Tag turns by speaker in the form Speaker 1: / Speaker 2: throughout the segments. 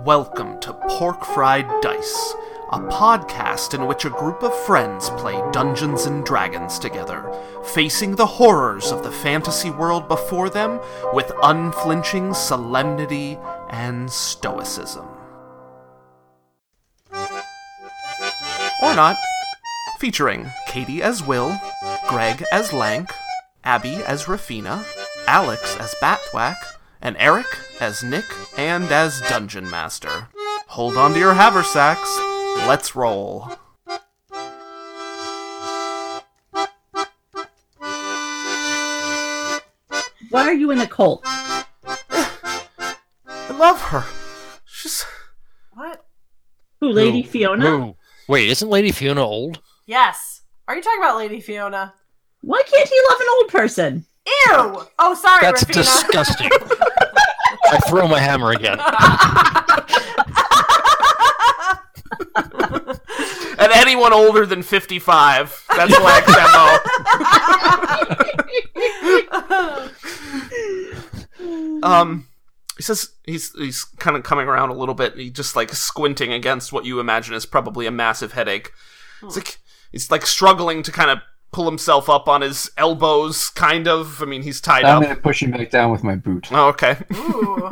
Speaker 1: Welcome to Pork Fried Dice, a podcast in which a group of friends play Dungeons and Dragons together, facing the horrors of the fantasy world before them with unflinching solemnity and stoicism. Or not. Featuring Katie as Will, Greg as Lank, Abby as Rafina, Alex as Batthwack, and Eric as Nick and as Dungeon Master. Hold on to your haversacks. Let's roll.
Speaker 2: Why are you in a cult?
Speaker 1: I love her. She's...
Speaker 3: What?
Speaker 2: Who, Lady Fiona?
Speaker 4: Who? Wait, isn't Lady Fiona old?
Speaker 3: Yes. Are you talking about Lady Fiona?
Speaker 2: Why can't he love an old person?
Speaker 3: Ew! Oh, sorry,
Speaker 4: That's
Speaker 3: Rafina.
Speaker 4: disgusting. I throw my hammer again.
Speaker 1: And anyone older than 55. That's Black's MO. He says he's kind of coming around a little bit. He just like squinting against what you imagine is probably a massive headache. He's like struggling to kind of pull himself up on his elbows, kind of. I mean, he's tied up.
Speaker 5: I'm gonna push him back down with my boot.
Speaker 1: Oh, okay.
Speaker 3: Ooh.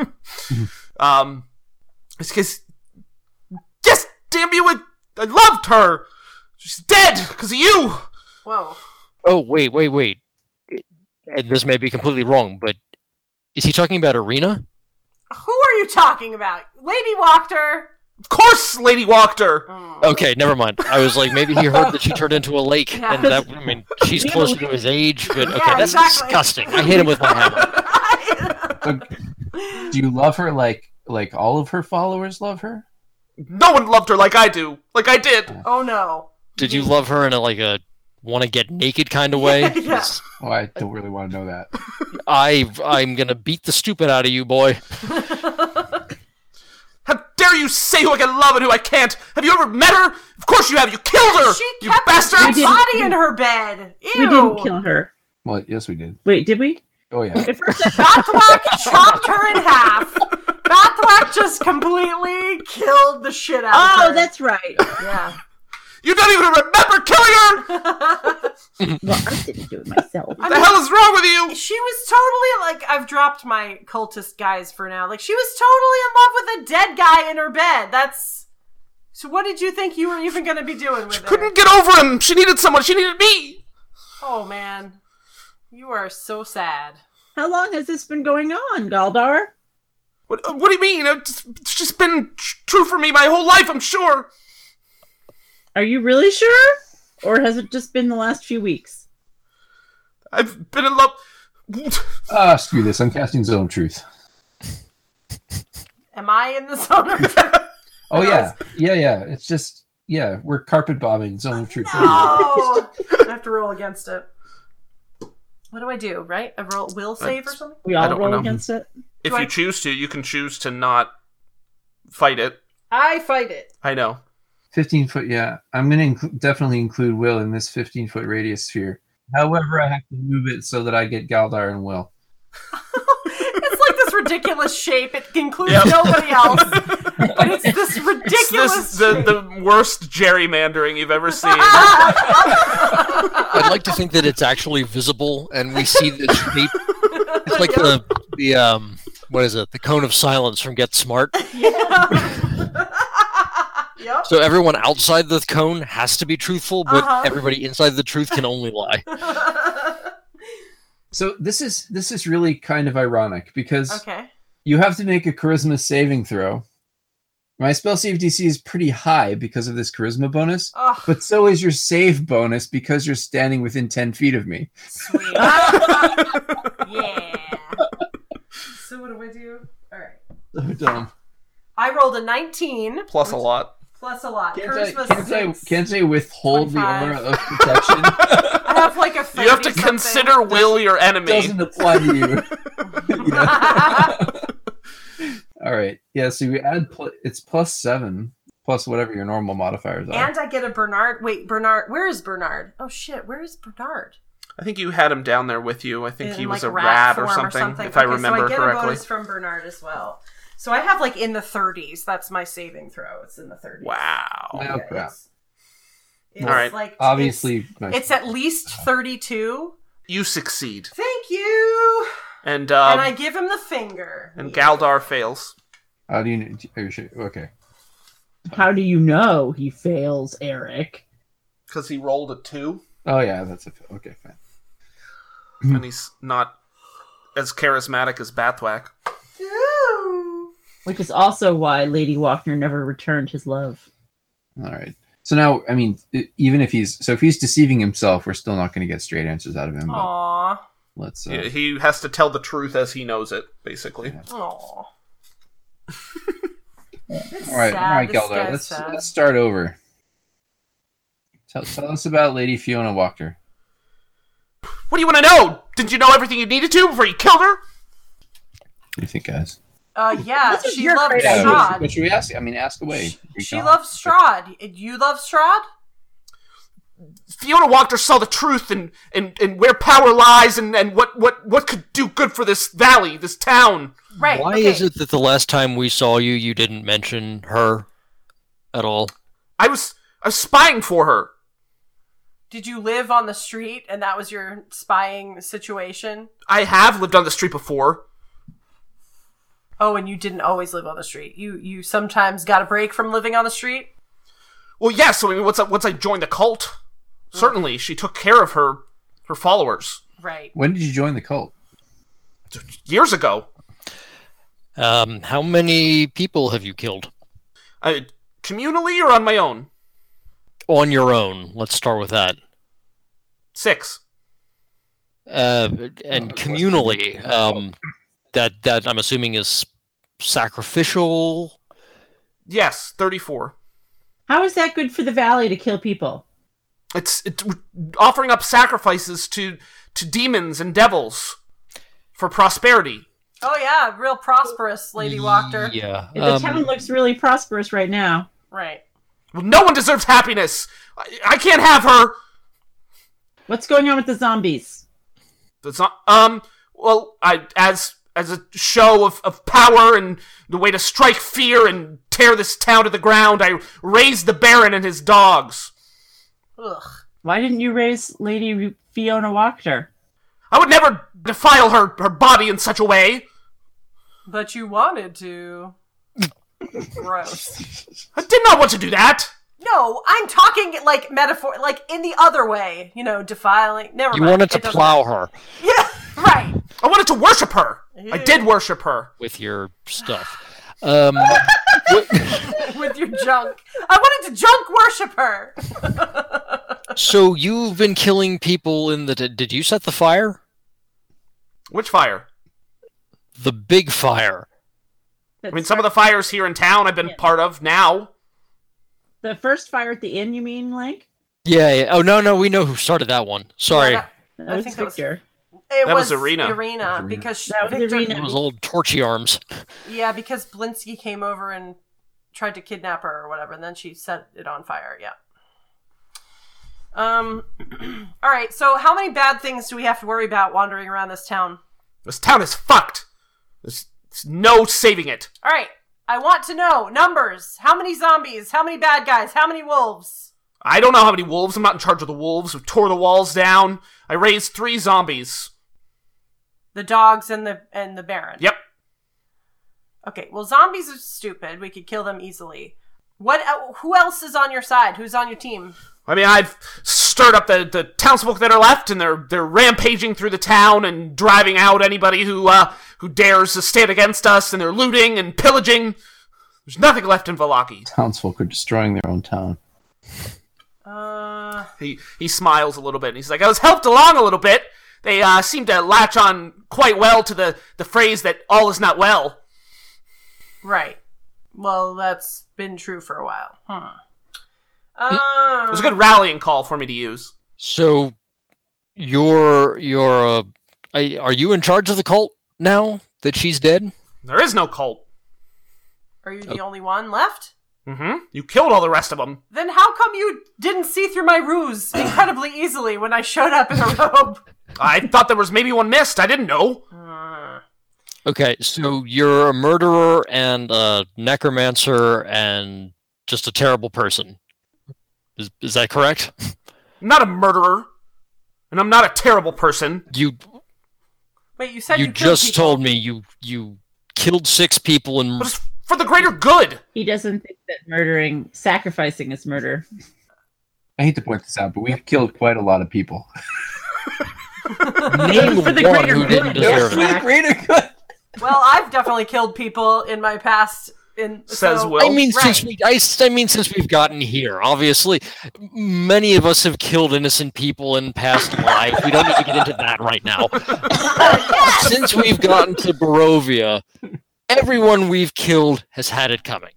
Speaker 1: It's because, yes, damn you, I loved her. She's dead because of you.
Speaker 3: Whoa.
Speaker 4: Oh, wait. And this may be completely wrong, but is he talking about Arena?
Speaker 3: Who are you talking about? Lady Wachter?
Speaker 1: Of course, Lady Wachter.
Speaker 4: Okay, never mind. I was like, maybe he heard that she turned into a lake,
Speaker 3: Yeah.
Speaker 4: and that, I mean, she's closer to his age, but okay,
Speaker 3: Yeah,
Speaker 4: that's
Speaker 3: exactly.
Speaker 4: disgusting. I hit him with my hammer.
Speaker 5: Do you love her like all of her followers love her?
Speaker 1: No one loved her like I do. Like I did.
Speaker 3: Oh, no.
Speaker 4: Did you love her in a want to get naked kind of way?
Speaker 3: Yeah.
Speaker 4: 'Cause
Speaker 5: Oh, I don't really want to know that.
Speaker 4: I'm gonna beat the stupid out of you, boy.
Speaker 1: How dare you say who I can love and who I can't? Have you ever met her? Of course you have. You killed her.
Speaker 3: She
Speaker 1: You
Speaker 3: kept
Speaker 1: bastards.
Speaker 3: her body in her bed. Ew.
Speaker 2: We didn't kill her.
Speaker 5: Well, yes, we did.
Speaker 2: Wait, did we?
Speaker 5: Oh yeah.
Speaker 2: At first I
Speaker 3: Bathwack chopped her in half. Bathwack just completely killed the shit out of her.
Speaker 2: Oh, that's right.
Speaker 3: Yeah.
Speaker 1: You don't even remember killing her.
Speaker 2: Well, I didn't do it myself.
Speaker 1: What the hell is wrong with you?
Speaker 3: She was totally like, I've dropped my cultist guys for now. Like, she was totally in love with a dead guy in her bed. That's... So what did you think you were even going to be doing with her?
Speaker 1: Couldn't get over him. She needed someone. She needed me.
Speaker 3: Oh, man. You are so sad.
Speaker 2: How long has this been going on, Galdar?
Speaker 1: What do you mean? It's just been true for me my whole life, I'm sure.
Speaker 2: Are you really sure? Or has it just been the last few weeks?
Speaker 1: I've been in love.
Speaker 5: Screw this. I'm casting Zone of Truth.
Speaker 3: Am I in the zone of
Speaker 5: Oh yeah. It's just we're carpet bombing Zone of Truth.
Speaker 3: No! I have to roll against it. What do I do, right? I roll will save or something?
Speaker 2: We
Speaker 1: I
Speaker 2: all
Speaker 1: don't
Speaker 2: roll
Speaker 1: know.
Speaker 2: against it?
Speaker 1: If
Speaker 3: Do I-
Speaker 1: you choose to, you can choose to not fight it.
Speaker 3: I fight it.
Speaker 1: I know.
Speaker 5: 15 foot. Yeah, I'm gonna definitely include Will in this 15-foot radius sphere. However, I have to move it so that I get Galdar and Will.
Speaker 3: It's like this ridiculous shape. It includes
Speaker 1: Yep.
Speaker 3: nobody else. But it's this ridiculous
Speaker 1: This is the worst gerrymandering you've ever seen.
Speaker 4: I'd like to think that it's actually visible, and we see the shape. It's like the what is it? The cone of silence from Get Smart.
Speaker 3: Yep.
Speaker 4: So everyone outside the cone has to be truthful, but
Speaker 3: Uh-huh.
Speaker 4: everybody inside the truth can only lie.
Speaker 5: So this is really kind of ironic because
Speaker 3: Okay.
Speaker 5: you have to make a charisma saving throw. My spell save DC is pretty high because of this charisma bonus,
Speaker 3: Oh,
Speaker 5: but so is your save bonus because you're standing within 10 feet of me.
Speaker 3: sweet. Yeah. So what do I do? All right.
Speaker 5: So dumb.
Speaker 3: I rolled a 19.
Speaker 1: Plus a lot.
Speaker 3: Plus a lot.
Speaker 5: Can't
Speaker 3: Charisma
Speaker 5: I
Speaker 3: 6.
Speaker 5: withhold
Speaker 3: 25.
Speaker 5: the aura of protection?
Speaker 3: I have like a 30
Speaker 1: You have to
Speaker 3: something.
Speaker 1: consider Will your enemy.
Speaker 5: Doesn't apply to you. You know? All right. Yeah. So we add. It's +7 plus whatever your normal modifiers are.
Speaker 3: And I get a Bernard. Wait, Bernard. Where is Bernard? Oh shit, where is Bernard?
Speaker 1: I think you had him down there with you. I think
Speaker 3: In,
Speaker 1: he was
Speaker 3: like,
Speaker 1: a rat
Speaker 3: form
Speaker 1: or something if I remember
Speaker 3: so I get
Speaker 1: correctly.
Speaker 3: a bonus from Bernard as well. So I have like in the 30s. That's my saving throw. It's in the 30s.
Speaker 1: Wow.
Speaker 5: Oh, crap.
Speaker 3: It's
Speaker 1: All right.
Speaker 3: like
Speaker 5: Obviously,
Speaker 3: it's at least 32.
Speaker 1: You succeed.
Speaker 3: Thank you.
Speaker 1: And
Speaker 3: I give him the finger.
Speaker 1: and Galdar fails.
Speaker 5: how do you? Are you sure? Okay.
Speaker 2: How do you know he fails, Eric?
Speaker 1: Because he rolled a 2,
Speaker 5: Oh yeah, that's okay. Fine.
Speaker 1: and he's not as charismatic as Bathwack.
Speaker 3: Ooh.
Speaker 2: Which is also why Lady Walkner never returned his love.
Speaker 5: All right. So now, I mean, even if he's deceiving himself, we're still not going to get straight answers out of him. But
Speaker 3: Aw.
Speaker 5: let's.
Speaker 1: He has to tell the truth as he knows it, basically.
Speaker 3: Aw.
Speaker 5: All right, Galdar. Let's start over. Tell us about Lady Fiona Walker.
Speaker 1: What do you want to know? Didn't you know everything you needed to before you killed her?
Speaker 5: What do you think, guys?
Speaker 3: Yeah,
Speaker 2: This is
Speaker 3: she
Speaker 2: your
Speaker 3: loved
Speaker 2: criteria.
Speaker 3: Strahd.
Speaker 5: What should we ask? I mean, ask away.
Speaker 3: She loves Strahd. You love Strahd?
Speaker 1: Fiona Walker saw the truth and where power lies and what could do good for this valley, this town.
Speaker 3: Right.
Speaker 4: Why
Speaker 3: okay.
Speaker 4: is it that the last time we saw you, you didn't mention her at all?
Speaker 1: I was spying for her.
Speaker 3: Did you live on the street and that was your spying situation?
Speaker 1: I have lived on the street before.
Speaker 3: Oh, and you didn't always live on the street. You sometimes got a break from living on the street?
Speaker 1: Well, yes. I mean, once I joined the cult, certainly she took care of her followers
Speaker 3: Right.
Speaker 5: When did you join the cult?
Speaker 1: years ago.
Speaker 4: How many people have you killed?
Speaker 1: Communally or on my own?
Speaker 4: On your own. Let's start with that.
Speaker 1: 6.
Speaker 4: And communally, that I'm assuming is sacrificial.
Speaker 1: Yes, 34.
Speaker 2: How is that good for the valley to kill people?
Speaker 1: It's offering up sacrifices to demons and devils for prosperity.
Speaker 3: Oh yeah, real prosperous, Lady Walker.
Speaker 4: Yeah.
Speaker 2: The town looks really prosperous right now.
Speaker 3: Right.
Speaker 1: Well, no one deserves happiness. I can't have her.
Speaker 2: What's going on with the zombies?
Speaker 1: That's not. Well, as a show of power and the way to strike fear and tear this town to the ground, I raised the Baron and his dogs.
Speaker 3: Ugh.
Speaker 2: Why didn't you raise Lady Fiona Walker?
Speaker 1: I would never defile her body in such a way.
Speaker 3: But you wanted to. Gross.
Speaker 1: I did not want to do that.
Speaker 3: No, I'm talking like metaphor, like in the other way. You know, defiling. Never
Speaker 4: You
Speaker 3: mind.
Speaker 4: wanted to
Speaker 3: It doesn't
Speaker 4: plow
Speaker 3: matter.
Speaker 4: her
Speaker 3: Yeah, right.
Speaker 1: I wanted to worship her. I did worship her.
Speaker 4: with your stuff.
Speaker 3: With your junk. I wanted to junk worship her.
Speaker 4: So you've been killing people in the... Did you set the fire?
Speaker 1: Which fire?
Speaker 4: The big fire.
Speaker 1: I mean, some of the fires here in town I've been part of now.
Speaker 2: The first fire at the inn, you mean, Lank?
Speaker 4: Yeah. Oh, no, we know who started that one. Sorry.
Speaker 3: Yeah,
Speaker 2: That
Speaker 3: I
Speaker 2: was
Speaker 3: think that was-
Speaker 2: Victor.
Speaker 3: It
Speaker 1: That was
Speaker 3: was
Speaker 1: Irina.
Speaker 3: Irina, because
Speaker 2: That was
Speaker 3: Victor,
Speaker 2: Irina.
Speaker 4: It was old torchy arms.
Speaker 3: Yeah, because Blinsky came over and tried to kidnap her or whatever, and then she set it on fire. Yeah. All right. So, how many bad things do we have to worry about wandering around this town?
Speaker 1: This town is fucked. There's no saving it.
Speaker 3: All right. I want to know numbers. How many zombies? How many bad guys? How many wolves?
Speaker 1: I don't know how many wolves. I'm not in charge of the wolves. We tore the walls down. I raised 3 zombies.
Speaker 3: The dogs and the Baron.
Speaker 1: Yep.
Speaker 3: Okay. Well, zombies are stupid. We could kill them easily. Who else is on your side? Who's on your team?
Speaker 1: I mean, I've stirred up the townsfolk that are left, and they're rampaging through the town and driving out anybody who dares to stand against us, and they're looting and pillaging. There's nothing left in Vallaki.
Speaker 5: Townsfolk are destroying their own town.
Speaker 1: He smiles a little bit, and he's like, I was helped along a little bit. They seem to latch on quite well to the phrase that all is not well.
Speaker 3: Right. Well, that's been true for a while.
Speaker 1: It was a good rallying call for me to use.
Speaker 4: So are you in charge of the cult now that she's dead?
Speaker 1: There is no cult.
Speaker 3: Are you the only one left?
Speaker 1: Mm-hmm. You killed all the rest of them.
Speaker 3: Then how come you didn't see through my ruse incredibly easily when I showed up in a robe?
Speaker 1: I thought there was maybe one missed. I didn't know.
Speaker 4: Okay, so you're a murderer and a necromancer and just a terrible person. Is that correct?
Speaker 1: I'm not a murderer, and I'm not a terrible person.
Speaker 3: Wait, you said
Speaker 4: You
Speaker 3: you killed
Speaker 4: just
Speaker 3: people.
Speaker 4: told me you killed 6 people and
Speaker 1: But it's for the greater good.
Speaker 2: He doesn't think that sacrificing is murder.
Speaker 5: I hate to point this out, but we've killed quite a lot of people.
Speaker 4: name
Speaker 2: For the
Speaker 4: one
Speaker 2: greater
Speaker 4: who didn't
Speaker 2: good.
Speaker 4: deserve it.
Speaker 5: Greater good.
Speaker 3: Well, I've definitely killed people in my past.
Speaker 1: Says
Speaker 3: so,
Speaker 1: Will.
Speaker 4: I mean,
Speaker 3: right.
Speaker 4: since we've gotten here, obviously, many of us have killed innocent people in past lives. We don't need to get into that right now. Since we've gotten to Barovia, everyone we've killed has had it coming.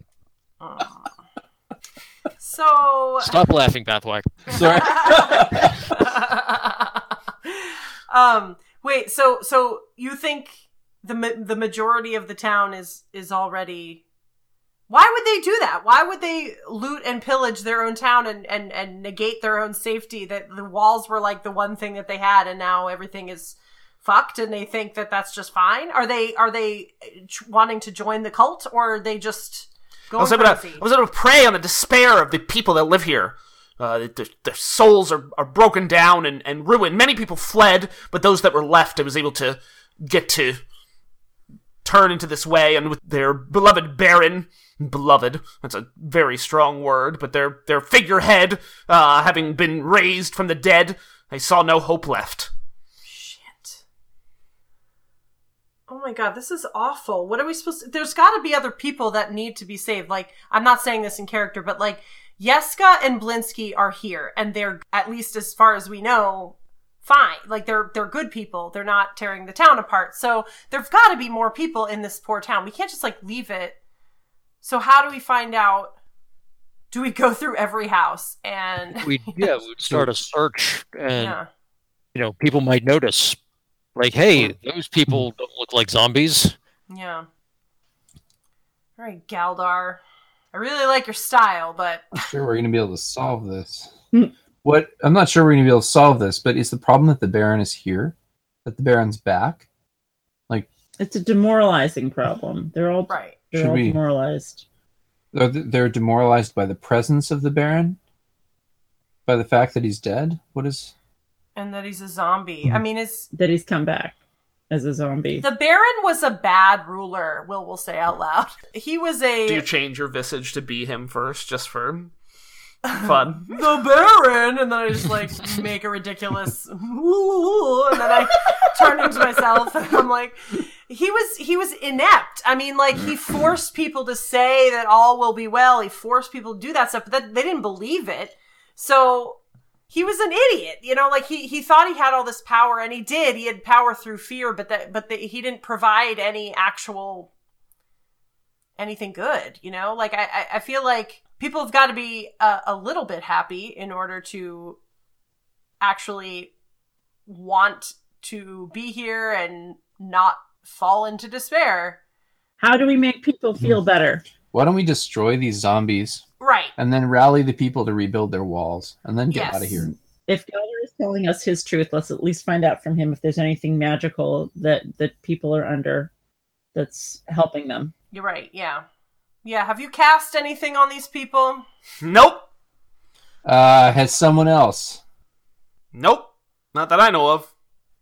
Speaker 3: So
Speaker 4: Stop laughing, Bathwack.
Speaker 5: Sorry.
Speaker 3: wait. So you think the majority of the town is already? Why would they do that? Why would they loot and pillage their own town and negate their own safety? That the walls were like the one thing that they had, and now everything is fucked, and they think that that's just fine. Are they wanting to join the cult, or are they just
Speaker 1: I was
Speaker 3: going crazy?
Speaker 1: able to prey on the despair of the people that live here. Their souls are broken down and ruined. Many people fled, but those that were left, I was able to get to turn into this way, and with their beloved Baron, beloved, that's a very strong word, but their figurehead, having been raised from the dead, I saw no hope left.
Speaker 3: Shit. Oh my god, this is awful. What are we supposed to... There's gotta be other people that need to be saved. Like, I'm not saying this in character, but like, Yeska and Blinsky are here, and they're, at least as far as we know, fine. Like, they're good people. They're not tearing the town apart. So there've gotta be more people in this poor town. We can't just, like, leave it. So how do we find out? Do we go through every house and...
Speaker 4: We'd start a search, and
Speaker 3: Yeah.
Speaker 4: People might notice. Like, hey, those people don't look like zombies.
Speaker 3: Yeah. All right, Galdar. I really like your style, but
Speaker 5: I'm sure we're going to be able to solve this.
Speaker 2: Hmm.
Speaker 5: I'm not sure we're going to be able to solve this, but is the problem that the Baron is here? That the Baron's back?
Speaker 2: It's a demoralizing problem. They're all
Speaker 3: right.
Speaker 5: Should we-
Speaker 2: demoralized.
Speaker 5: They're demoralized by the presence of the Baron? By the fact that he's dead? What is...
Speaker 3: And that he's a zombie. I mean,
Speaker 2: That he's come back as a zombie.
Speaker 3: the Baron was a bad ruler, will say out loud. He was
Speaker 1: Do you
Speaker 3: a...
Speaker 1: change your visage to be him first, just for fun?
Speaker 3: The Baron! And then I just, like, make a ridiculous... and then I turn into myself, and I'm like... He was inept. I mean, like, he forced people to say that all will be well. He forced people to do that stuff, but they didn't believe it. So he was an idiot, like he thought he had all this power, and he did. He had power through fear, but he didn't provide any actual anything good, Like, I feel like people have got to be a little bit happy in order to actually want to be here and not fall into despair.
Speaker 2: How do we make people feel better?
Speaker 5: Why don't we destroy these zombies
Speaker 3: Right.
Speaker 5: and then rally the people to rebuild their walls and then get
Speaker 3: Yes.
Speaker 5: out of here?
Speaker 2: If Gelder is telling us his truth, let's at least find out from him if there's anything magical that people are under that's helping them.
Speaker 3: You're right. Yeah. Yeah. Have you cast anything on these people?
Speaker 1: Nope.
Speaker 5: Has someone else?
Speaker 1: Nope. Not that I know of.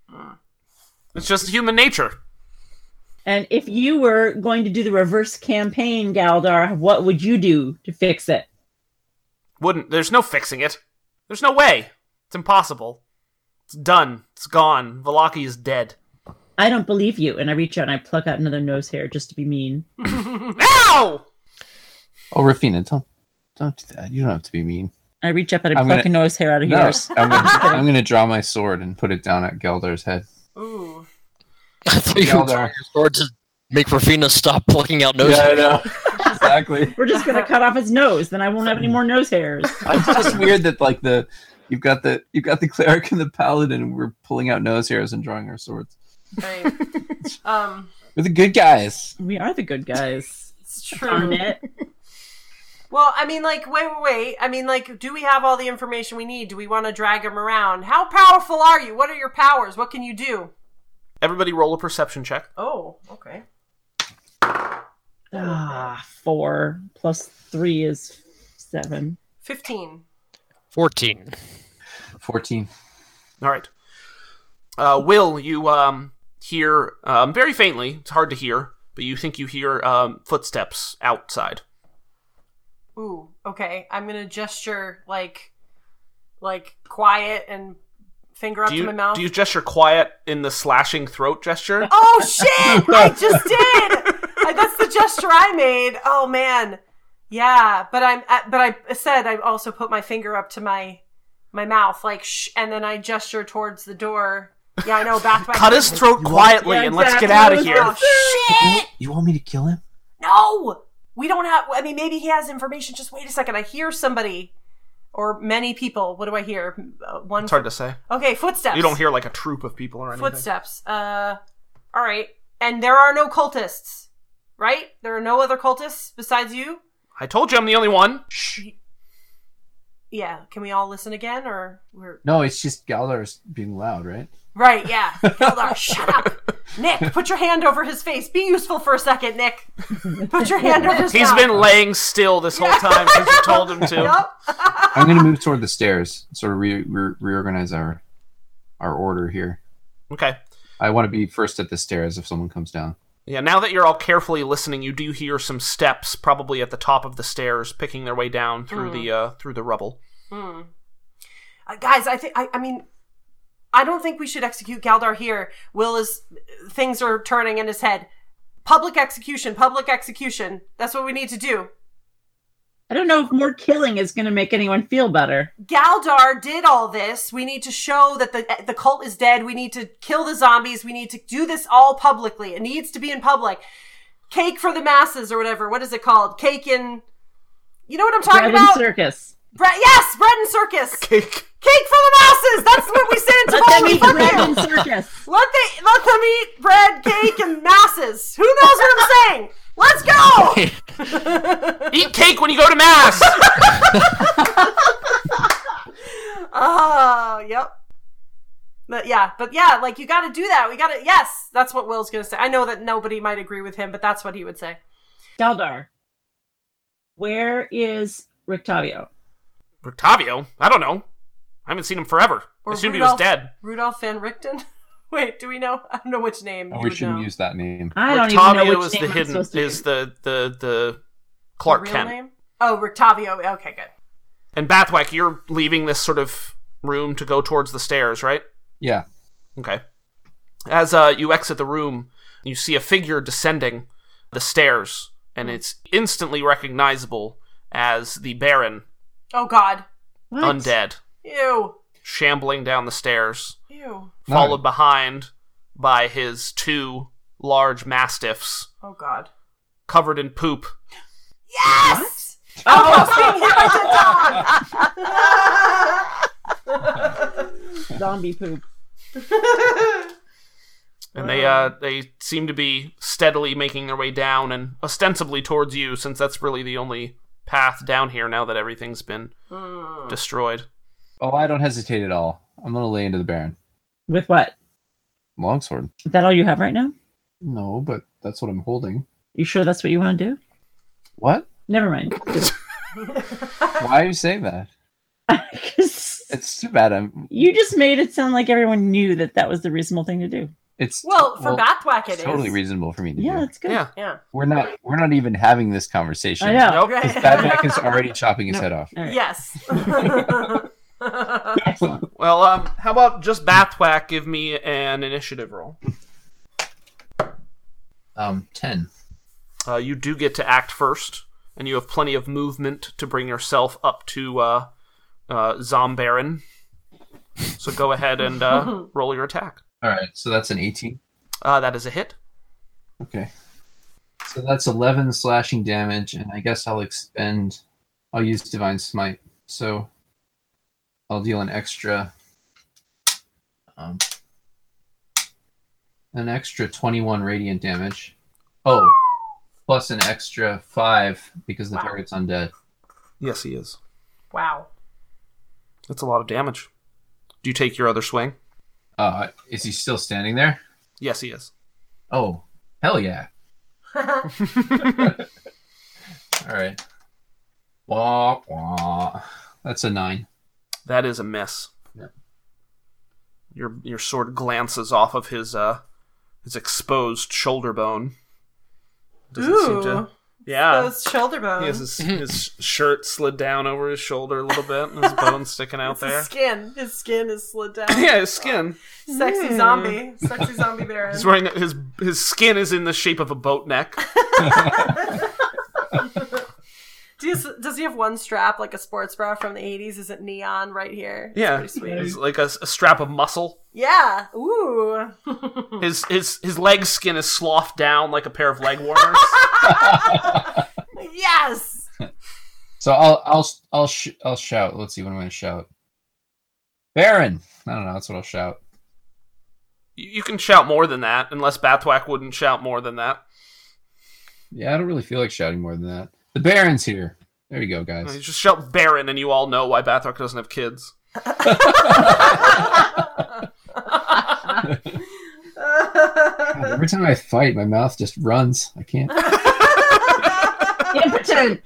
Speaker 1: It's just human nature.
Speaker 2: And if you were going to do the reverse campaign, Galdar, what would you do to fix it?
Speaker 1: There's no fixing it. There's no way. It's impossible. It's done. It's gone. Valaki is dead.
Speaker 2: I don't believe you. And I reach out and I pluck out another nose hair just to be mean.
Speaker 1: Ow!
Speaker 5: Oh, Rafina, don't do that. You don't have to be mean.
Speaker 2: I reach up and I
Speaker 5: I'm
Speaker 2: pluck
Speaker 5: gonna-
Speaker 2: a nose hair out of
Speaker 5: No,
Speaker 2: yours.
Speaker 5: I'm gonna draw my sword and put it down at Geldar's head.
Speaker 3: Ooh.
Speaker 4: I thought you were
Speaker 5: Galdar.
Speaker 4: drawing your sword to make Rafina stop plucking out nose hair.
Speaker 5: know. Exactly.
Speaker 2: We're just gonna cut off his nose, then I won't have any more nose hairs.
Speaker 5: It's just weird that you've got the cleric and the paladin, and we're pulling out nose hairs and drawing our swords.
Speaker 3: Right.
Speaker 5: We're the good guys.
Speaker 2: We are the good guys.
Speaker 3: It's true.
Speaker 2: Darn it.
Speaker 3: Well, I mean, like, wait. I mean, like, do we have all the information we need? Do we want to drag him around? How powerful are you? What are your powers? What can you do?
Speaker 1: Everybody roll a perception check.
Speaker 3: Oh, okay.
Speaker 2: 4 plus 3 is 7.
Speaker 3: 15.
Speaker 4: 14.
Speaker 5: 14.
Speaker 1: All right. Will, you hear very faintly. It's hard to hear, but you think you hear footsteps outside.
Speaker 3: Ooh, okay. I'm gonna gesture like quiet and finger up to my mouth.
Speaker 1: Do you gesture quiet in the slashing throat gesture?
Speaker 3: Oh shit! I just did. That's the gesture I made. Oh man. Yeah, but I said I also put my finger up to my mouth, like shh, and then I gesture towards the door. Yeah, I know.
Speaker 1: Cut his throat quietly and let's get out of here.
Speaker 3: Oh shit!
Speaker 5: You want me to kill him?
Speaker 3: No, we don't have. I mean, maybe he has information. Just wait a second. I hear somebody, or many people. What do I hear? One.
Speaker 1: It's hard to say.
Speaker 3: Okay, footsteps.
Speaker 1: You don't hear like a troop of people or anything.
Speaker 3: Footsteps. All right, and there are no cultists, right? There are no other cultists besides you.
Speaker 1: I told you I'm the only one.
Speaker 5: Shh.
Speaker 3: Yeah, can we all listen again, or we're...
Speaker 5: No, it's just Galdar's being loud, right?
Speaker 3: Right, yeah. Galdar, shut up! Nick, put your hand over his face. Be useful for a second, Nick. Put your hand over his
Speaker 1: He's
Speaker 3: mouth.
Speaker 1: been laying still this whole time since you told him to.
Speaker 3: Yep.
Speaker 5: I'm going to move toward the stairs, sort of reorganize our order here.
Speaker 1: Okay.
Speaker 5: I want to be first at the stairs if someone comes down.
Speaker 1: Yeah, now that you're all carefully listening, you do hear some steps, probably at the top of the stairs, picking their way down through the rubble.
Speaker 3: Guys, I mean, I don't think we should execute Galdar here. Things are turning in his head. Public execution. That's what we need to do.
Speaker 2: I don't know if more killing is going to make anyone feel better.
Speaker 3: Galdar did all this. We need to show that the cult is dead. We need to kill the zombies. We need to do this all publicly. It needs to be in public. Cake for the masses or whatever. What is it called? Cake in... You know what I'm talking
Speaker 2: Bread
Speaker 3: about?
Speaker 2: and circus.
Speaker 3: Yes, bread and circus.
Speaker 1: Cake.
Speaker 3: Cake for the masses. That's what we say in
Speaker 2: Let them
Speaker 3: Tivoli.
Speaker 2: eat
Speaker 3: Fuck
Speaker 2: bread
Speaker 3: you.
Speaker 2: and circus.
Speaker 3: Let them eat bread, cake, and masses. Who knows what I'm saying? Let's go!
Speaker 1: Eat cake when you go to mass!
Speaker 3: Oh, yep. But yeah, like you gotta do that. Yes, that's what Will's gonna say. I know that nobody might agree with him, but that's what he would say.
Speaker 2: Galdar, where is Rictavio?
Speaker 1: Rictavio? I don't know. I haven't seen him forever. I assumed he was dead.
Speaker 3: Rudolph Van Richten? Wait, do we know? I don't know which name.
Speaker 5: We shouldn't use that name.
Speaker 2: I don't even know
Speaker 1: Rictavio
Speaker 2: which
Speaker 1: is
Speaker 2: name
Speaker 1: the
Speaker 2: I'm
Speaker 1: hidden
Speaker 2: supposed to
Speaker 1: is
Speaker 2: use.
Speaker 1: the Clark
Speaker 3: Real
Speaker 1: Kent.
Speaker 3: name? Oh, Rictavio. Okay, good.
Speaker 1: And Bathwack, you're leaving this sort of room to go towards the stairs, right?
Speaker 5: Yeah.
Speaker 1: Okay. As you exit the room, you see a figure descending the stairs, and it's instantly recognizable as the Baron,
Speaker 3: Oh God.
Speaker 2: What?
Speaker 1: undead,
Speaker 3: Ew.
Speaker 1: shambling down the stairs,
Speaker 3: Ew.
Speaker 1: followed behind by his 2 large mastiffs
Speaker 3: Oh God.
Speaker 1: covered in poop.
Speaker 3: Yes! Oh, being hit by
Speaker 2: Zombie poop.
Speaker 1: And they seem to be steadily making their way down and ostensibly towards you, since that's really the only path down here now that everything's been destroyed.
Speaker 5: Oh, I don't hesitate at all. I'm going to lay into the Baron.
Speaker 2: With what?
Speaker 5: Longsword.
Speaker 2: Is that all you have right now?
Speaker 5: No, but that's what I'm holding.
Speaker 2: You sure that's what you want to do?
Speaker 5: What?
Speaker 2: Never mind.
Speaker 5: Why are you saying that?
Speaker 2: 'Cause
Speaker 5: It's too bad.
Speaker 2: you just made it sound like everyone knew that was the reasonable thing to do.
Speaker 5: It's
Speaker 3: Well, for Bathwack it
Speaker 5: it's
Speaker 3: is.
Speaker 5: totally reasonable for me to
Speaker 2: Yeah,
Speaker 5: do.
Speaker 2: that's good.
Speaker 1: Yeah.
Speaker 3: Yeah.
Speaker 5: We're not even having this conversation.
Speaker 2: I know.
Speaker 1: Nope.
Speaker 5: Because Badback is already chopping his
Speaker 2: No.
Speaker 5: head off.
Speaker 2: All right.
Speaker 3: Yes.
Speaker 2: Excellent.
Speaker 1: Well, how about just Bathwack give me an initiative roll?
Speaker 5: 10.
Speaker 1: You do get to act first, and you have plenty of movement to bring yourself up to Zombaron. So go ahead and roll your attack.
Speaker 5: All right, so that's an 18.
Speaker 1: That is a hit.
Speaker 5: Okay. So that's 11 slashing damage, and I guess I'll use Divine Smite. So I'll deal an extra 21 radiant damage. Oh, plus an extra 5 because the target's undead.
Speaker 1: Yes, he is.
Speaker 3: Wow.
Speaker 1: That's a lot of damage. Do you take your other swing?
Speaker 5: Is he still standing there?
Speaker 1: Yes, he is.
Speaker 5: Oh, hell yeah. All right. Wah, wah. That's a 9.
Speaker 1: That is a miss.
Speaker 5: Yeah.
Speaker 1: Your sword glances off of his exposed shoulder bone. Doesn't seem to.
Speaker 3: Ooh.
Speaker 1: Yeah.
Speaker 3: Those shoulder bones.
Speaker 1: He has his shirt slid down over his shoulder a little bit, and his bone's sticking out there.
Speaker 3: His skin. His skin is slid down.
Speaker 1: Yeah, his skin.
Speaker 3: Sexy zombie. Sexy zombie Baron.
Speaker 1: He's wearing his skin is in the shape of a boat neck.
Speaker 3: Does he have one strap like a sports bra from the 80s? Is it neon right here?
Speaker 1: Yeah,
Speaker 3: It's pretty sweet.
Speaker 1: it's like a strap of muscle.
Speaker 3: Yeah. Ooh.
Speaker 1: His leg skin is sloughed down like a pair of leg warmers.
Speaker 3: Yes.
Speaker 5: So I'll shout. Let's see, what am I going to shout? Baron! I don't know, that's what I'll shout.
Speaker 1: You can shout more than that, unless Bathwack wouldn't shout more than that.
Speaker 5: Yeah, I don't really feel like shouting more than that. The Baron's here. There you go,
Speaker 1: You
Speaker 5: guys.
Speaker 1: just shout Baron, and you all know why Bathwack doesn't have kids.
Speaker 5: God, every time I fight, my mouth just runs. I can't.
Speaker 2: Impotent.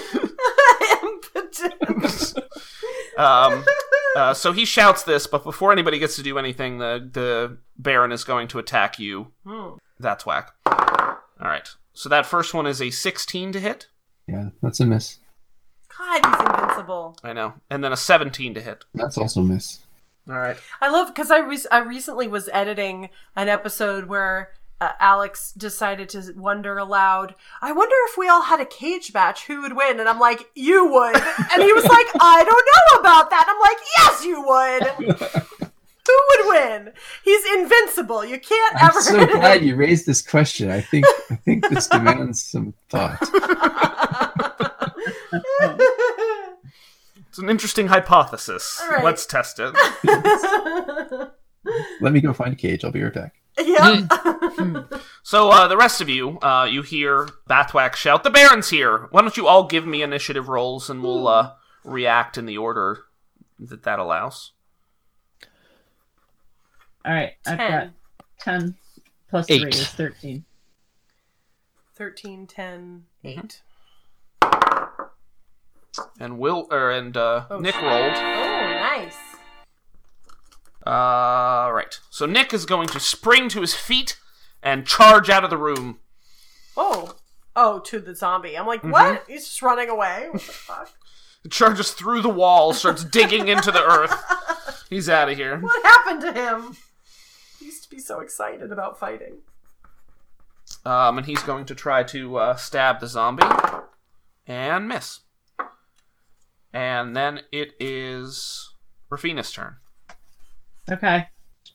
Speaker 3: Impotent.
Speaker 1: So he shouts this, but before anybody gets to do anything, the Baron is going to attack you. That's whack. Alright, so that first one is a 16 to hit.
Speaker 5: Yeah, that's a miss.
Speaker 3: God, he's invincible.
Speaker 1: I know. And then a 17 to hit.
Speaker 5: That's also a miss.
Speaker 1: Alright.
Speaker 3: I love because I recently was editing an episode where Alex decided to wonder aloud, I wonder if we all had a cage match, who would win? And I'm like, you would. And he was like, I don't know about that. And I'm like, yes, you would. Who would win? He's invincible. You can't
Speaker 5: I'm
Speaker 3: ever.
Speaker 5: so glad you raised this question. I think this demands some thought.
Speaker 1: It's an interesting hypothesis.
Speaker 3: All right.
Speaker 1: Let's test it.
Speaker 5: Let me go find a cage. I'll be right back.
Speaker 3: Yep.
Speaker 1: So, the rest of you, you hear Bathwack shout, the Baron's here! Why don't you all give me initiative rolls, and we'll react in the order that allows.
Speaker 2: All right, I've
Speaker 3: 10.
Speaker 2: got 10 plus
Speaker 4: 8.
Speaker 2: 3 is 13.
Speaker 3: 13, 10, 8.
Speaker 1: And Nick rolled.
Speaker 3: Oh, nice.
Speaker 1: Right. So Nick is going to spring to his feet and charge out of the room.
Speaker 3: Oh, to the zombie. I'm like, what? He's just running away? What the fuck?
Speaker 1: He charges through the wall, starts digging into the earth. He's out of here.
Speaker 3: What happened to him? He used to be so excited about fighting.
Speaker 1: And he's going to try to stab the zombie and miss. And then it is Rafina's turn.
Speaker 2: Okay.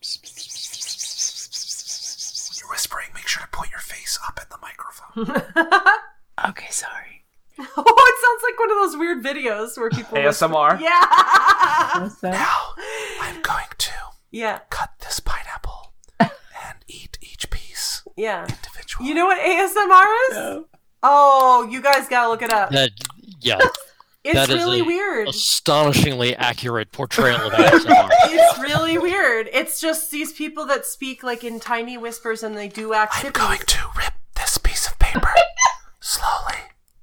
Speaker 1: You're whispering. Make sure to put your face up at the microphone.
Speaker 2: Okay, sorry.
Speaker 3: Oh, it sounds like one of those weird videos where people
Speaker 1: ASMR.
Speaker 3: Yeah.
Speaker 2: What's that?
Speaker 1: Now, I'm going to
Speaker 3: Yeah.
Speaker 1: cut this pineapple and eat each piece
Speaker 3: Yeah.
Speaker 1: individually.
Speaker 3: You know what ASMR is?
Speaker 2: No.
Speaker 3: Oh, you guys gotta look it up.
Speaker 4: Yeah,
Speaker 3: It's
Speaker 4: that is
Speaker 3: really
Speaker 4: a
Speaker 3: weird.
Speaker 4: astonishingly accurate portrayal of ASMR.
Speaker 3: It's really weird. It's just these people that speak like in tiny whispers and they do
Speaker 1: I'm
Speaker 3: activities.
Speaker 1: going to rip this piece of paper slowly.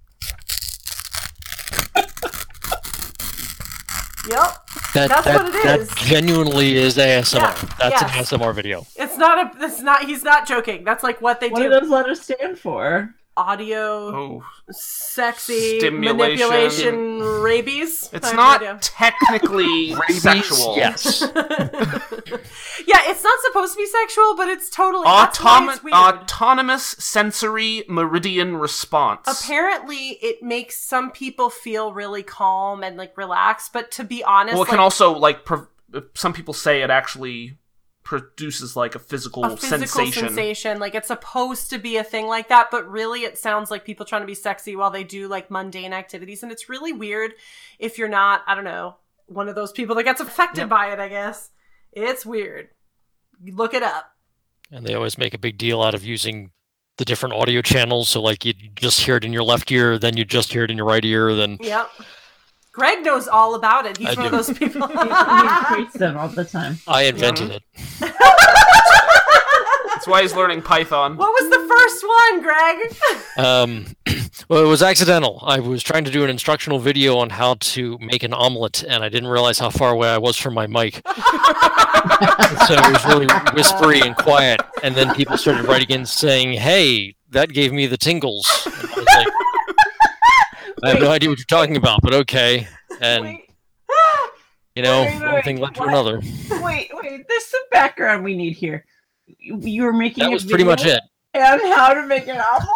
Speaker 3: Yep.
Speaker 4: That's
Speaker 3: what it
Speaker 4: that
Speaker 3: is.
Speaker 4: genuinely is ASMR.
Speaker 3: Yeah,
Speaker 4: That's
Speaker 3: yes.
Speaker 4: an ASMR video.
Speaker 3: It's not he's not joking. That's like what they
Speaker 2: What do
Speaker 3: do.
Speaker 2: those letters stand for?
Speaker 3: Audio,
Speaker 1: Oh,
Speaker 3: sexy,
Speaker 1: Stimulation.
Speaker 3: manipulation, rabies.
Speaker 1: it's
Speaker 3: I have
Speaker 1: not
Speaker 3: no idea.
Speaker 1: technically sexual.
Speaker 4: Yes.
Speaker 3: Yeah, it's not supposed to be sexual, but it's totally that's why it's weird.
Speaker 1: Autonomous sensory meridian response.
Speaker 3: Apparently, it makes some people feel really calm and like relaxed. But to be honest,
Speaker 1: Well, it can
Speaker 3: like,
Speaker 1: also some people say it actually produces like a physical
Speaker 3: sensation. Like it's supposed to be a thing like that, but really, it sounds like people trying to be sexy while they do like mundane activities, and it's really weird if you're not, I don't know, one of those people that gets affected
Speaker 1: Yep.
Speaker 3: by it. I guess it's weird. You look it up.
Speaker 4: And they always make a big deal out of using the different audio channels. So, like, you just hear it in your left ear, then you just hear it in your right ear, then...
Speaker 3: Yep. Greg knows all about it. He's
Speaker 4: I
Speaker 3: one of
Speaker 4: do.
Speaker 3: those people.
Speaker 2: He tweets them all the time.
Speaker 4: I invented it.
Speaker 1: That's why he's learning Python.
Speaker 3: What was the first one, Greg?
Speaker 4: Well, it was accidental. I was trying to do an instructional video on how to make an omelet, and I didn't realize how far away I was from my mic. So it was really whispery and quiet. And then people started writing in saying, "Hey, that gave me the tingles." And I was like, I have no idea what you're talking about, but okay. And
Speaker 2: Wait.
Speaker 4: One thing led to another.
Speaker 2: Wait, there's some background we need here. You were making
Speaker 4: That
Speaker 2: a
Speaker 4: was pretty
Speaker 2: video
Speaker 4: much it.
Speaker 2: on how to make an omelet?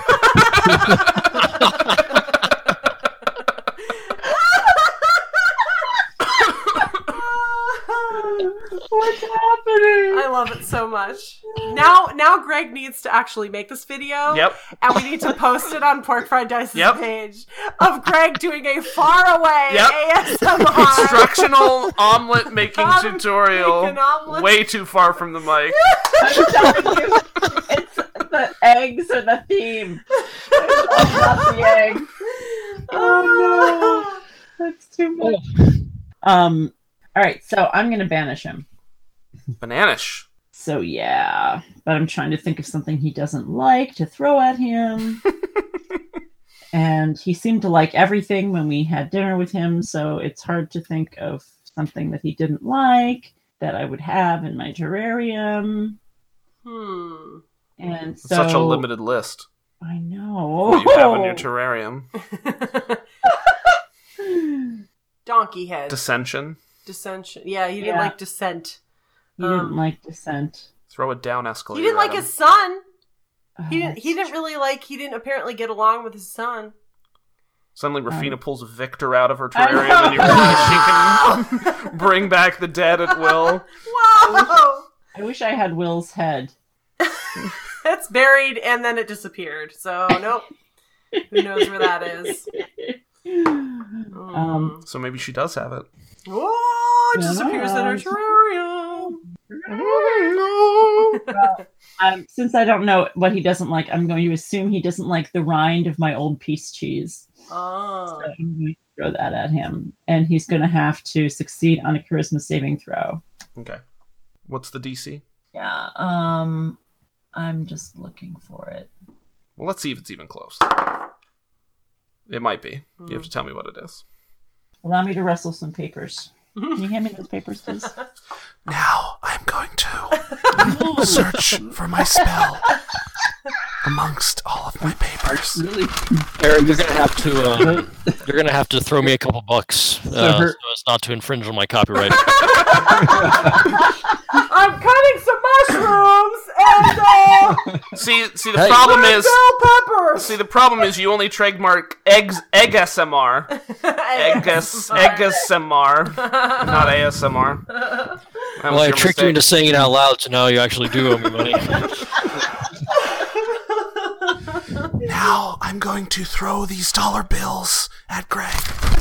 Speaker 2: What's happening?
Speaker 3: I love it so much. Now Greg needs to actually make this video.
Speaker 1: Yep.
Speaker 3: And we need to post it on Pork Fried Dice's
Speaker 1: Yep.
Speaker 3: page of Greg doing a faraway
Speaker 1: Yep.
Speaker 3: ASMR.
Speaker 1: Instructional omelet making
Speaker 3: How to
Speaker 1: tutorial.
Speaker 3: make an omelet.
Speaker 1: Way too far from the mic.
Speaker 2: I'm telling you, it's the eggs are the theme. It's not the eggs. Oh no, that's too much. All right, so I'm gonna banish him.
Speaker 1: Bananish.
Speaker 2: So yeah, but I'm trying to think of something he doesn't like to throw at him. And he seemed to like everything when we had dinner with him, so it's hard to think of something that he didn't like that I would have in my terrarium. And so
Speaker 1: Such a limited list.
Speaker 2: I know.
Speaker 1: What you have in your terrarium.
Speaker 3: Donkey head.
Speaker 1: Dissension.
Speaker 3: Dissension. Yeah, he didn't
Speaker 2: Yeah.
Speaker 3: like dissent.
Speaker 2: He didn't like dissent.
Speaker 1: Throw a down escalator.
Speaker 3: He didn't like
Speaker 1: at him.
Speaker 3: his son.
Speaker 2: Oh,
Speaker 3: He didn't apparently get along with his son.
Speaker 1: Suddenly, Rafina pulls Victor out of her terrarium, and you realize she can bring back the dead at will.
Speaker 3: Whoa!
Speaker 2: I wish I had Will's head.
Speaker 3: It's buried and then it disappeared. So nope. Who knows where that is?
Speaker 1: So maybe she does have it.
Speaker 3: Oh, it disappears in her terrarium.
Speaker 2: Since I don't know what he doesn't like, I'm going to assume he doesn't like the rind of my old piece cheese.
Speaker 3: Oh.
Speaker 2: So I'm going to throw that at him, and he's going to have to succeed on a charisma saving throw.
Speaker 1: Okay. What's the DC?
Speaker 2: Yeah. I'm just looking for it.
Speaker 1: Well, let's see if it's even close. It might be. You have to tell me what it is.
Speaker 2: Allow me to rustle some papers. Can you hand me those papers, please?
Speaker 1: Now I'm going to search for my spell amongst all of my papers.
Speaker 5: Really?
Speaker 4: Eric, you're gonna have to throw me a couple bucks so as not to infringe on my copyright.
Speaker 3: I'm cutting some mushrooms and
Speaker 1: See, the problem is.
Speaker 3: bell peppers.
Speaker 1: See, the problem is you only trademark egg SMR. Egg SMR, not ASMR.
Speaker 4: Well, I tricked you into saying it out loud, so now you actually do owe me money.
Speaker 1: Now I'm going to throw these dollar bills at Greg.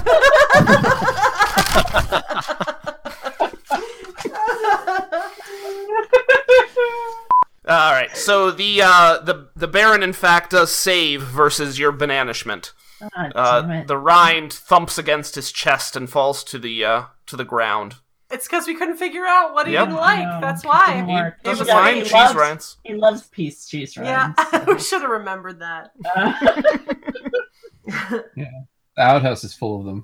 Speaker 1: All right, so the Baron in fact does save versus your banishment.
Speaker 2: Damn it.
Speaker 1: The rind thumps against his chest and falls to the ground.
Speaker 3: It's because we couldn't figure out what he
Speaker 1: Yep.
Speaker 3: didn't like.
Speaker 2: No,
Speaker 3: That's
Speaker 2: it
Speaker 3: why.
Speaker 2: didn't work.
Speaker 1: He doesn't
Speaker 3: was like,
Speaker 1: mind
Speaker 3: he
Speaker 1: cheese
Speaker 2: loves-
Speaker 1: rinds.
Speaker 2: He loves piece cheese
Speaker 3: Yeah,
Speaker 2: rinds.
Speaker 3: we should have remembered that.
Speaker 5: The outhouse is full of them.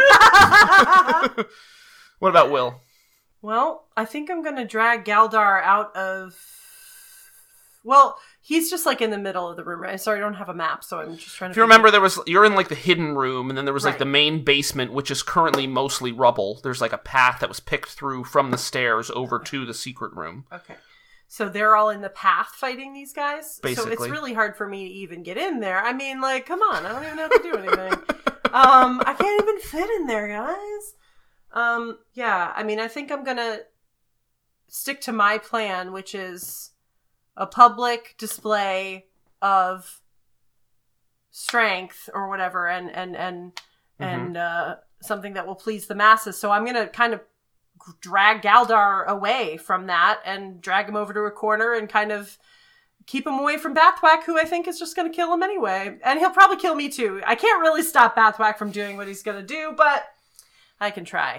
Speaker 1: What about Will?
Speaker 3: Well, I think I'm going to drag Galdar out of... Well, he's just like in the middle of the room, right? Sorry, I don't have a map, so I'm just trying to...
Speaker 1: If you remember, you're in like the hidden room, and then there was like
Speaker 3: Right.
Speaker 1: the main basement, which is currently mostly rubble. There's like a path that was picked through from the stairs over to the secret room.
Speaker 3: Okay. So they're all in the path fighting these guys? So
Speaker 1: Basically.
Speaker 3: it's really hard for me to even get in there. I mean, like, come on, I don't even have to do anything. I can't even fit in there, guys. Yeah, I mean, I think I'm gonna stick to my plan, which is a public display of strength or whatever, and something that will please the masses. So I'm gonna kind of drag Galdar away from that and drag him over to a corner and kind of keep him away from Bathwack, who I think is just going to kill him anyway. And he'll probably kill me too. I can't really stop Bathwack from doing what he's going to do, but I can try.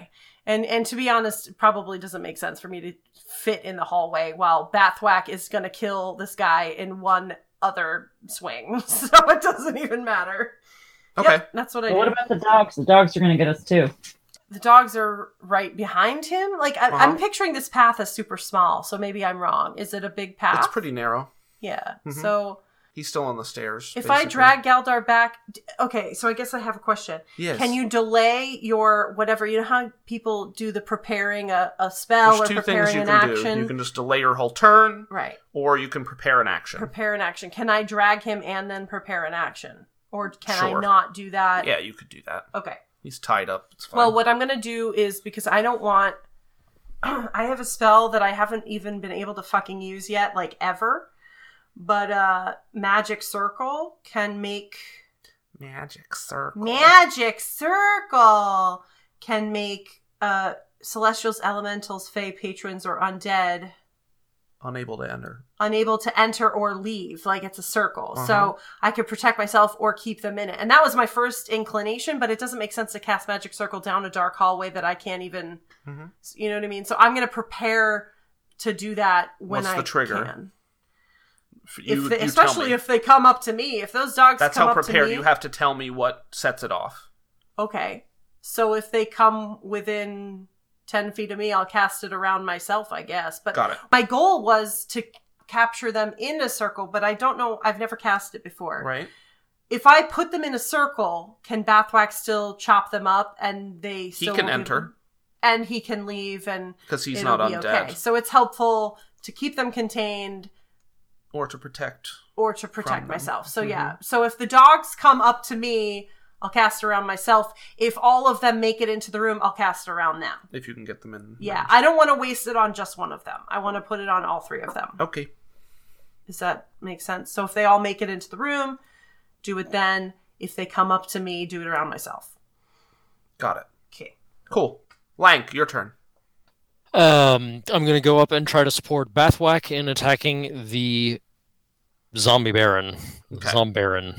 Speaker 3: And to be honest, it probably doesn't make sense for me to fit in the hallway while Bathwack is going to kill this guy in one other swing. So it doesn't even matter.
Speaker 1: Okay.
Speaker 3: Yep, that's what I do.
Speaker 2: What about the dogs? The dogs are going to get us too.
Speaker 3: The dogs are right behind him. Like, I'm picturing this path as super small, so maybe I'm wrong. Is it a big path?
Speaker 1: It's pretty narrow.
Speaker 3: Yeah.
Speaker 1: Mhm.
Speaker 3: So
Speaker 1: He's still on the stairs.
Speaker 3: if
Speaker 1: basically.
Speaker 3: I drag Galdar back... Okay, so I guess I have a question.
Speaker 1: Yes.
Speaker 3: Can you delay your whatever? You know how people do the preparing a spell
Speaker 1: There's
Speaker 3: or
Speaker 1: two things
Speaker 3: preparing
Speaker 1: you
Speaker 3: an
Speaker 1: can
Speaker 3: action?
Speaker 1: do. You can just delay your whole turn,
Speaker 3: Right.
Speaker 1: or you can prepare an action.
Speaker 3: Prepare an action. Can I drag him and then prepare an action? Or can I
Speaker 1: Sure.
Speaker 3: not do that?
Speaker 1: Yeah, you could do that.
Speaker 3: Okay.
Speaker 1: He's tied up. It's fine.
Speaker 3: Well, what I'm going to do is, because I don't want... I have a spell that I haven't even been able to fucking use yet, like, ever. But Magic Circle can make...
Speaker 1: Magic Circle.
Speaker 3: Magic Circle can make Celestials, Elementals, Fae, Patrons, or Undead
Speaker 1: Unable to enter.
Speaker 3: unable to enter or leave. Like, it's a circle.
Speaker 1: Uh-huh.
Speaker 3: So I could protect myself or keep them in it. And that was my first inclination, but it doesn't make sense to cast Magic Circle down a dark hallway that I can't even...
Speaker 1: Mhm.
Speaker 3: You know what I mean? So I'm going to prepare to do that when
Speaker 1: What's
Speaker 3: I
Speaker 1: the trigger?
Speaker 3: can.
Speaker 1: You
Speaker 3: Especially
Speaker 1: tell me.
Speaker 3: if they come up to me. If those dogs
Speaker 1: That's
Speaker 3: come
Speaker 1: how
Speaker 3: up to
Speaker 1: prepared
Speaker 3: me...
Speaker 1: you have to tell me what sets it off.
Speaker 3: Okay. So if they come within 10 feet of me, I'll cast it around myself, I guess. But
Speaker 1: Got it.
Speaker 3: my goal was to capture them in a circle, but I don't know. I've never cast it before.
Speaker 1: Right?
Speaker 3: If I put them in a circle, can Bathwax still chop them up and they
Speaker 1: He
Speaker 3: still
Speaker 1: can
Speaker 3: won't be-
Speaker 1: enter
Speaker 3: and he can leave and
Speaker 1: because he's
Speaker 3: it'll
Speaker 1: not
Speaker 3: be
Speaker 1: undead.
Speaker 3: okay. So it's helpful to keep them contained
Speaker 1: Or to protect.
Speaker 3: or to protect
Speaker 1: them.
Speaker 3: myself. So
Speaker 1: Mhm.
Speaker 3: yeah. So if the dogs come up to me, I'll cast around myself. If all of them make it into the room, I'll cast around them.
Speaker 1: If you can get them in.
Speaker 3: Yeah,
Speaker 1: range.
Speaker 3: I don't want to waste it on just one of them. I want to put it on all three of them.
Speaker 1: Okay.
Speaker 3: Does that make sense? So if they all make it into the room, do it then. If they come up to me, do it around myself.
Speaker 1: Got it.
Speaker 3: Okay.
Speaker 1: Cool. Lank, your turn.
Speaker 4: I'm going to go up and try to support Bathwack in attacking the Zombie Baron.
Speaker 1: Okay.
Speaker 4: Zombaron.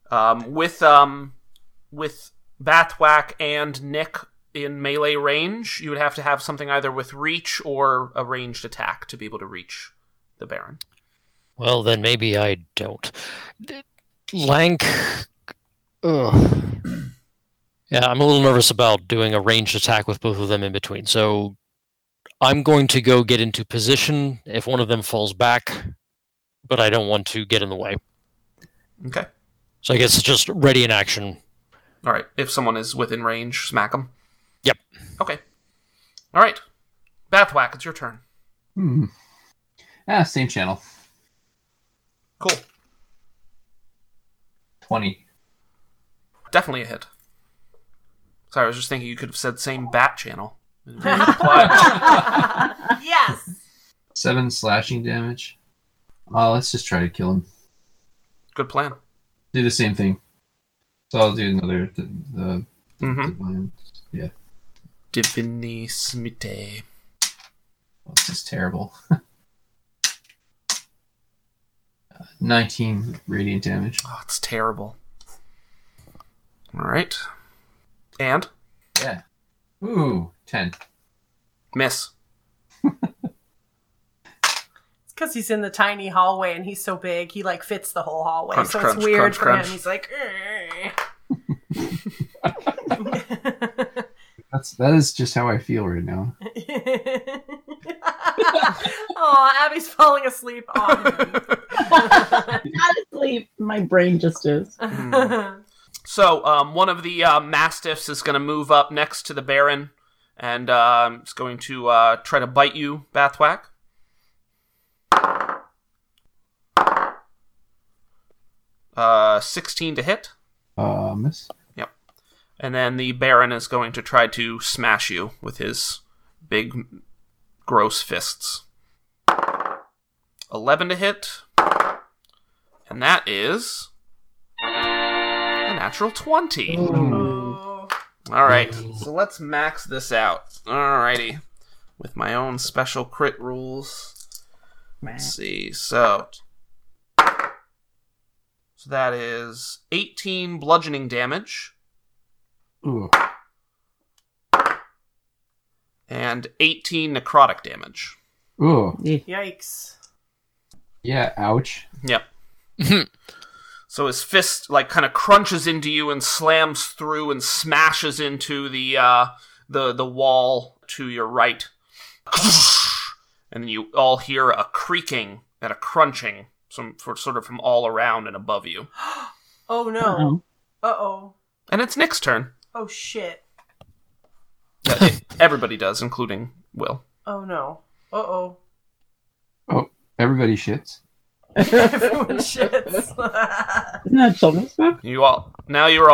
Speaker 1: With Bathwack and Nick in melee range, you would have to have something either with reach or a ranged attack to be able to reach the Baron.
Speaker 4: Well, then maybe I don't. Lank. Ugh. Yeah, I'm a little nervous about doing a ranged attack with both of them in between. So I'm going to go get into position if one of them falls back, but I don't want to get in the way.
Speaker 1: Okay.
Speaker 4: So I guess it's just ready in action.
Speaker 1: All right. If someone is within range, smack them.
Speaker 4: Yep.
Speaker 1: Okay. All right. Bathwack, it's your turn.
Speaker 5: Same channel.
Speaker 1: Cool.
Speaker 5: 20.
Speaker 1: Definitely a hit. Sorry, I was just thinking you could have said same bat channel. It wouldn't have applied.
Speaker 3: Yes.
Speaker 5: 7 slashing damage. Let's just try to kill him.
Speaker 1: Good plan.
Speaker 5: Do the same thing. So I'll do another the
Speaker 1: Mm-hmm.
Speaker 5: divine. Yeah.
Speaker 1: Divini Smite.
Speaker 5: Oh, this is terrible. 19 radiant damage.
Speaker 1: Oh, it's terrible. All right. And?
Speaker 5: Yeah. Ooh, 10.
Speaker 1: Miss.
Speaker 3: It's because he's in the tiny hallway and he's so big, he like fits the whole hallway.
Speaker 1: Crunch,
Speaker 3: so
Speaker 1: crunch,
Speaker 3: it's weird
Speaker 1: crunch,
Speaker 3: for
Speaker 1: crunch.
Speaker 3: him. He's like,
Speaker 5: That is just how I feel right now.
Speaker 3: oh, Abby's falling asleep on him.
Speaker 2: Not asleep. My brain just is.
Speaker 1: So, one of the mastiffs is going to move up next to the Baron, and it's going to try to bite you, Bathwack. Uh, 16 to hit.
Speaker 5: Miss.
Speaker 1: Yep. And then the Baron is going to try to smash you with his big, gross fists. 11 to hit. And that is a natural 20.
Speaker 3: Oh.
Speaker 1: All right, so let's max this out. Alrighty, with my own special crit rules. Let's see. So that is 18 bludgeoning damage,
Speaker 5: Ooh.
Speaker 1: and 18 necrotic damage.
Speaker 5: Ooh.
Speaker 3: Yikes.
Speaker 5: Yeah, ouch.
Speaker 1: Yep. So his fist like kind of crunches into you and slams through and smashes into the wall to your right. And you all hear a creaking and a crunching sort of from all around and above you.
Speaker 3: Oh no.
Speaker 2: Uh-oh.
Speaker 3: Uh-oh.
Speaker 1: And it's Nick's turn.
Speaker 3: Oh shit.
Speaker 1: Everybody does, including Will.
Speaker 3: Oh no. Uh-oh.
Speaker 5: Oh, everybody shits.
Speaker 3: Everyone shits.
Speaker 2: Isn't that a children's book?
Speaker 1: Now you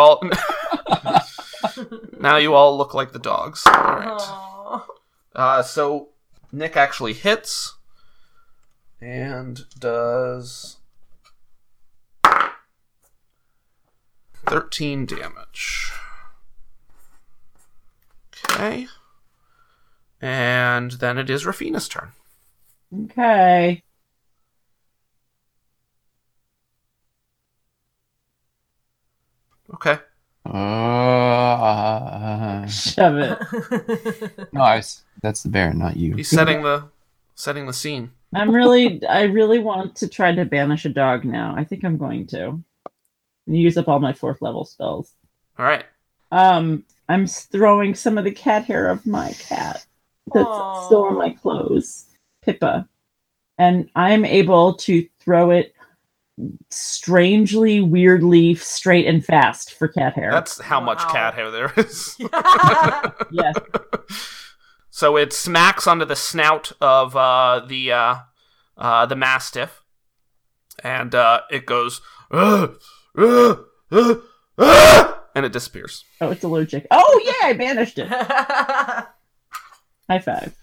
Speaker 1: all look like the dogs. All right.
Speaker 3: Aw.
Speaker 1: So Nick actually hits and does 13 damage. Okay. And then it is Rafina's turn.
Speaker 2: Okay.
Speaker 1: Okay.
Speaker 2: Shove it.
Speaker 5: Nice. That's the bear, not you.
Speaker 1: He's setting the scene.
Speaker 2: I really want to try to banish a dog now. I think I'm going to. Use up all my 4th level spells.
Speaker 1: All right.
Speaker 2: I'm throwing some of the cat hair of my cat that's
Speaker 3: Aw.
Speaker 2: still on my clothes, Pippa. And I'm able to throw it strangely, weirdly, straight and fast for cat hair.
Speaker 1: That's how much
Speaker 3: Wow.
Speaker 1: cat hair there is.
Speaker 2: Yes.
Speaker 1: So it smacks onto the snout of the mastiff, and it goes, and it disappears.
Speaker 2: Oh, it's allergic. Oh, yeah, I banished it. High five.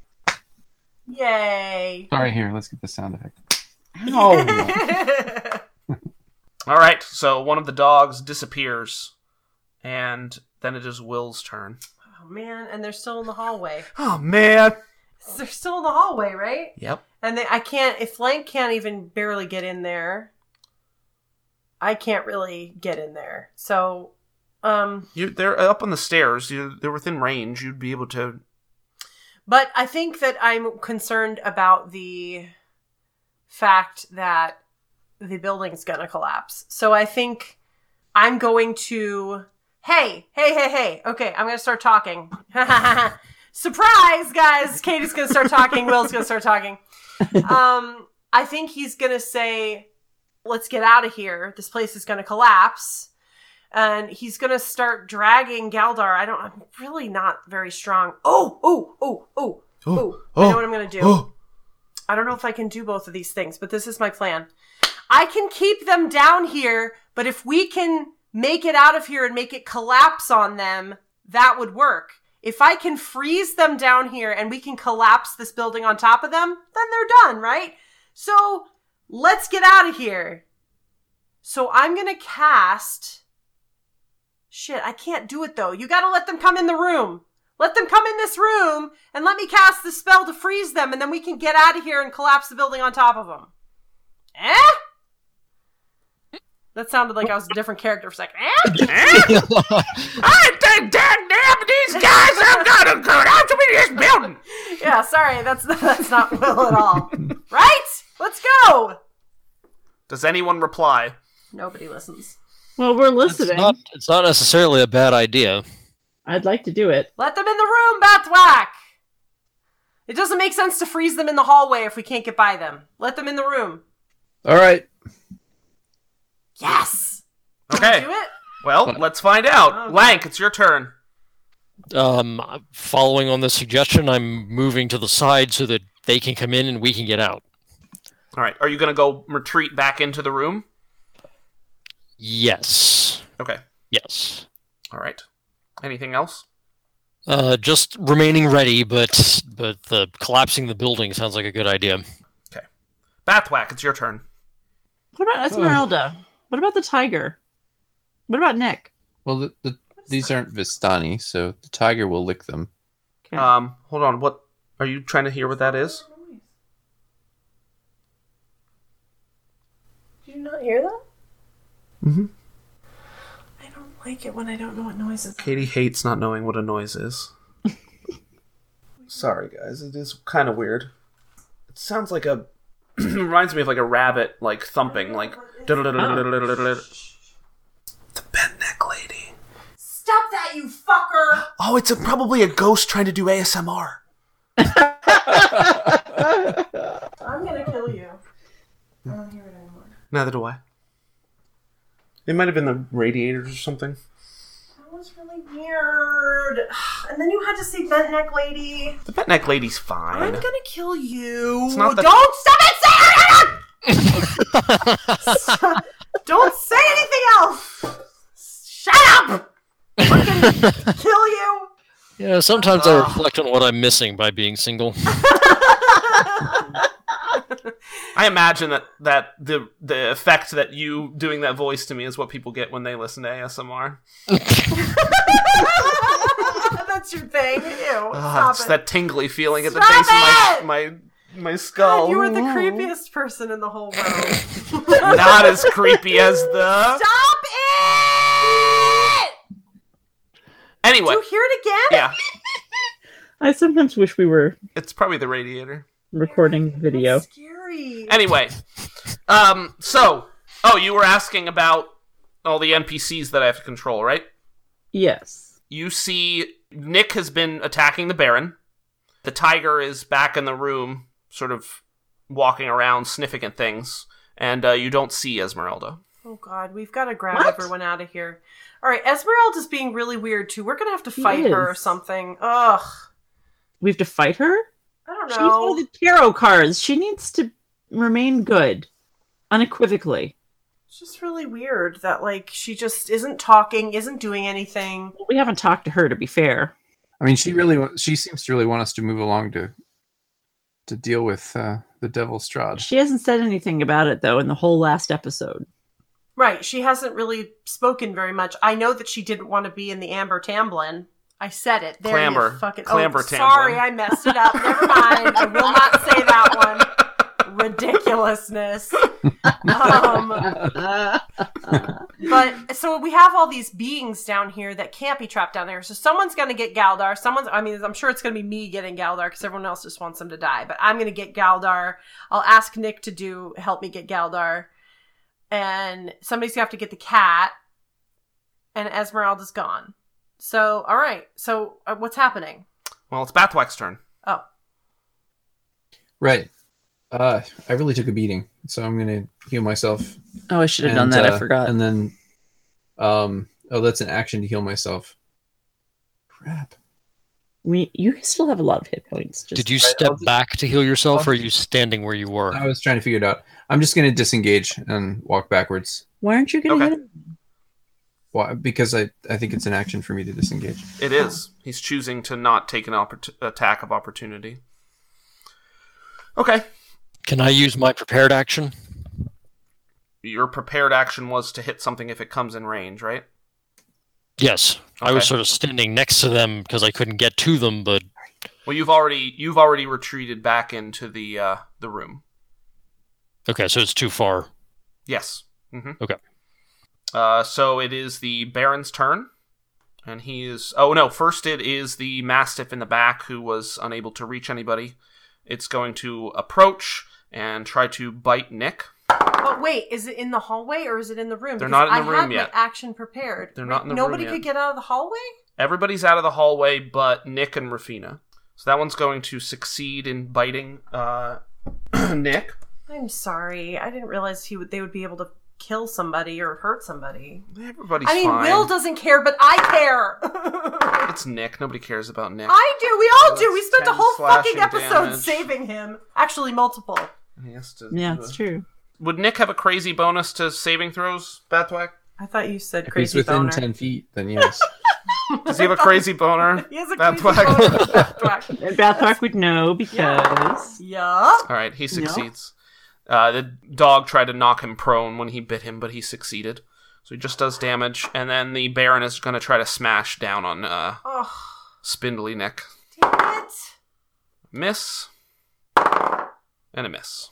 Speaker 3: Yay.
Speaker 5: Sorry, here, let's get the sound effect.
Speaker 2: Ow.
Speaker 1: All right, so one of the dogs disappears, and then it is Will's turn.
Speaker 3: Oh man, and they're still in the hallway.
Speaker 1: Oh man!
Speaker 3: They're still in the hallway, right?
Speaker 1: Yep.
Speaker 3: And if Lank can't even barely get in there, I can't really get in there. So,
Speaker 1: They're up on the stairs. They're within range. You'd be able to.
Speaker 3: but I think that I'm concerned about the fact that the building's gonna collapse. So I think I'm going to... Hey. Okay, I'm gonna start talking. Surprise, guys! Katie's gonna start talking. Will's gonna start talking. I think he's gonna say, let's get out of here. This place is gonna collapse. And he's gonna start dragging Galdar. I'm really not very strong. Oh! I know what I'm gonna do. I don't know if I can do both of these things, but this is my plan. I can keep them down here, but if we can make it out of here and make it collapse on them, that would work. If I can freeze them down here and we can collapse this building on top of them, then they're done, right? So let's get out of here. So I'm going to cast... Shit, I can't do it though. You got to let them come in the room. Let them come in this room and let me cast the spell to freeze them, and then we can get out of here and collapse the building on top of them. That sounded like I was a different character for a second.
Speaker 1: I think damn these guys have got to go out to this building.
Speaker 3: Yeah, sorry, that's not Will at all. Right? Let's go.
Speaker 1: Does anyone reply?
Speaker 3: Nobody listens.
Speaker 2: Well, we're listening.
Speaker 4: It's not necessarily a bad idea.
Speaker 2: I'd like to do it.
Speaker 3: Let them in the room, Bathwack! It doesn't make sense to freeze them in the hallway if we can't get by them. Let them in the room.
Speaker 5: All right.
Speaker 3: Yes!
Speaker 1: Okay.
Speaker 3: Do it?
Speaker 1: Well, let's find out.
Speaker 3: Okay.
Speaker 1: Lank, it's your turn.
Speaker 4: Following on the suggestion, I'm moving to the side so that they can come in and we can get out.
Speaker 1: All right. Are you going to go retreat back into the room?
Speaker 4: Yes.
Speaker 1: Okay.
Speaker 4: Yes.
Speaker 1: All right. Anything else?
Speaker 4: Just remaining ready, but the collapsing the building sounds like a good idea.
Speaker 1: Okay. Bathwack, it's your turn.
Speaker 2: What about Esmeralda? What about the tiger? What about Nick?
Speaker 5: Well, these aren't Vistani, so the tiger will lick them.
Speaker 2: Okay.
Speaker 1: Hold on. What are you trying to hear? What that is?
Speaker 3: Did you not hear that?
Speaker 1: Mm-hmm.
Speaker 3: I don't like it when I don't know what noise is.
Speaker 1: Katie hates not knowing what a noise is. Sorry, guys. It is kind of weird. It sounds like a... reminds me of like a rabbit, like thumping, like... The bent neck lady.
Speaker 3: Stop that, you fucker!
Speaker 1: Oh, it's probably a ghost trying to do ASMR.
Speaker 3: I'm gonna kill you. I don't hear it anymore.
Speaker 1: Neither do I. It might have been the radiators or something.
Speaker 3: That was really weird. And then you had to say bent neck lady.
Speaker 1: The bent neck lady's fine.
Speaker 3: I'm gonna kill you.
Speaker 1: It's not that-
Speaker 3: Don't stop it! Don't say anything else! Shut up! Fucking kill you!
Speaker 4: Yeah, sometimes I reflect on what I'm missing by being single.
Speaker 1: I imagine that the effect that you doing that voice to me is what people get when they listen to ASMR.
Speaker 3: That's your thing. Ew.
Speaker 1: It's
Speaker 3: Stop it.
Speaker 1: that tingly feeling at the
Speaker 3: Stop
Speaker 1: base
Speaker 3: it!
Speaker 1: of my skull.
Speaker 3: God, you are the creepiest person in the whole world.
Speaker 1: Not as creepy as the...
Speaker 3: Stop it!
Speaker 1: Anyway.
Speaker 3: Do you hear it again?
Speaker 1: Yeah,
Speaker 2: I sometimes wish we were
Speaker 1: it's probably the radiator.
Speaker 2: recording video.
Speaker 3: That's scary.
Speaker 1: Anyway, you were asking about all the NPCs that I have to control, right?
Speaker 2: Yes.
Speaker 1: You see Nick has been attacking the Baron. The tiger is back in the room, sort of walking around, sniffing at things, and you don't see Esmeralda.
Speaker 3: Oh god, we've got to grab
Speaker 2: What?
Speaker 3: everyone out of here. Alright, Esmeralda's being really weird too. We're gonna have to fight her or
Speaker 2: is.
Speaker 3: something. Ugh.
Speaker 2: We have to fight her?
Speaker 3: I don't
Speaker 2: She's one
Speaker 3: know.
Speaker 2: of the tarot cards. She needs to remain good. Unequivocally.
Speaker 3: It's just really weird that, like, she just isn't talking, isn't doing anything.
Speaker 2: We haven't talked to her, to be fair.
Speaker 5: I mean, she seems to really want us to move along to deal with the Devil's Strahd.
Speaker 2: She hasn't said anything about it, though, in the whole last episode.
Speaker 3: Right, she hasn't really spoken very much. I know that she didn't want to be in the Amber Tamblin. I said it. There
Speaker 1: Clamber.
Speaker 3: you fucking...
Speaker 1: Clamber
Speaker 3: sorry,
Speaker 1: Tamblin.
Speaker 3: I messed it up. Never mind. I will not say that one. Ridiculousness. But, so we have all these beings down here that can't be trapped down there. So someone's going to get Galdar. I'm sure it's going to be me getting Galdar because everyone else just wants him to die. But I'm going to get Galdar. I'll ask Nick to help me get Galdar. And somebody's going to have to get the cat. And Esmeralda's gone. So, all right. So, what's happening?
Speaker 1: Well, it's Bathwack's turn.
Speaker 3: Oh.
Speaker 5: Right. I really took a beating, so I'm gonna heal myself.
Speaker 2: Oh, I should have done that. I forgot.
Speaker 5: And then, that's an action to heal myself. Crap.
Speaker 2: You still have a lot of hit points.
Speaker 4: Did you step
Speaker 5: I'll just-
Speaker 4: back to heal yourself, or are you standing where you were?
Speaker 5: I was trying to figure it out. I'm just gonna disengage and walk backwards.
Speaker 2: Why aren't you going to
Speaker 1: Okay.
Speaker 2: hit him?
Speaker 5: Why? Because I think it's an action for me to disengage.
Speaker 1: It is. He's choosing to not take an attack of opportunity. Okay.
Speaker 4: Can I use my prepared action?
Speaker 1: Your prepared action was to hit something if it comes in range, right?
Speaker 4: Yes. I was
Speaker 1: Okay.
Speaker 4: sort of standing next to them because I couldn't get to them, but
Speaker 1: Well, you've already retreated back into the room.
Speaker 4: okay, so it's too far.
Speaker 1: Yes. Mm-hmm.
Speaker 4: Okay.
Speaker 1: So it is the Baron's turn, and he is... Oh, no, first it is the Mastiff in the back who was unable to reach anybody. It's going to approach and try to bite Nick.
Speaker 3: But wait, is it in the hallway or is it in the room?
Speaker 1: They're
Speaker 3: Because
Speaker 1: not in the room
Speaker 3: I had
Speaker 1: yet.
Speaker 3: my action prepared.
Speaker 1: They're not in the
Speaker 3: Nobody
Speaker 1: room yet.
Speaker 3: could get out of the hallway?
Speaker 1: Everybody's out of the hallway but Nick and Rafina. So that one's going to succeed in biting Nick.
Speaker 3: I'm sorry. I didn't realize they would be able to kill somebody or hurt somebody.
Speaker 1: Everybody's
Speaker 3: I mean,
Speaker 1: fine.
Speaker 3: Will doesn't care, but I care.
Speaker 1: It's Nick. Nobody cares about Nick.
Speaker 3: I do. We all do. We
Speaker 1: That's
Speaker 3: spent a
Speaker 1: 10
Speaker 3: whole fucking
Speaker 1: slashing
Speaker 3: episode
Speaker 1: damage.
Speaker 3: saving him. Actually, multiple.
Speaker 1: He has to
Speaker 2: Yeah,
Speaker 1: do
Speaker 2: it's
Speaker 1: a-
Speaker 2: true.
Speaker 1: Would Nick have a crazy bonus to saving throws, Bathwack?
Speaker 3: I thought you said
Speaker 5: If he's
Speaker 3: crazy
Speaker 5: within
Speaker 3: boner.
Speaker 5: 10 feet, then yes.
Speaker 1: Does he have a crazy boner?
Speaker 3: He has a crazy
Speaker 1: Bathwack?
Speaker 3: boner. Bathwack.
Speaker 2: And Bathwack would know because...
Speaker 3: Yeah.
Speaker 1: All right, he succeeds. The dog tried to knock him prone when he bit him, but he succeeded. So he just does damage, and then the Baron is going to try to smash down on
Speaker 3: Oh,
Speaker 1: Spindly Nick.
Speaker 3: damn it.
Speaker 1: Miss. And a miss.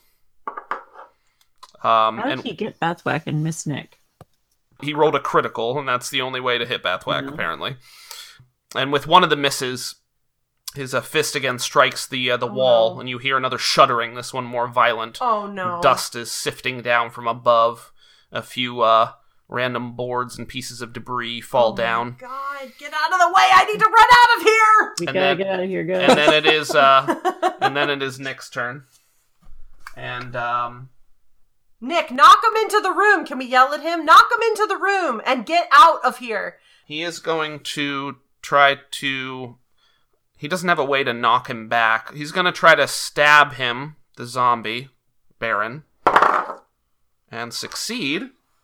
Speaker 2: How did
Speaker 1: And
Speaker 2: he get Bathwack and miss Nick?
Speaker 1: he rolled a critical, and that's the only way to hit Bathwack, apparently. And with one of the misses, His fist again strikes the wall, and you hear another shuddering, this one more violent.
Speaker 3: Oh, no.
Speaker 1: Dust is sifting down from above. A few random boards and pieces of debris fall down.
Speaker 3: God, get out of the way! I need to run out of here!
Speaker 2: We
Speaker 1: And
Speaker 2: gotta
Speaker 1: then-
Speaker 2: get out of here, guys.
Speaker 1: And then it is Nick's turn. And
Speaker 3: Nick, knock him into the room. Can we yell at him? Knock him into the room and get out of here.
Speaker 1: he is going to try to... He doesn't have a way to knock him back. He's going to try to stab him, the zombie, Baron, and succeed.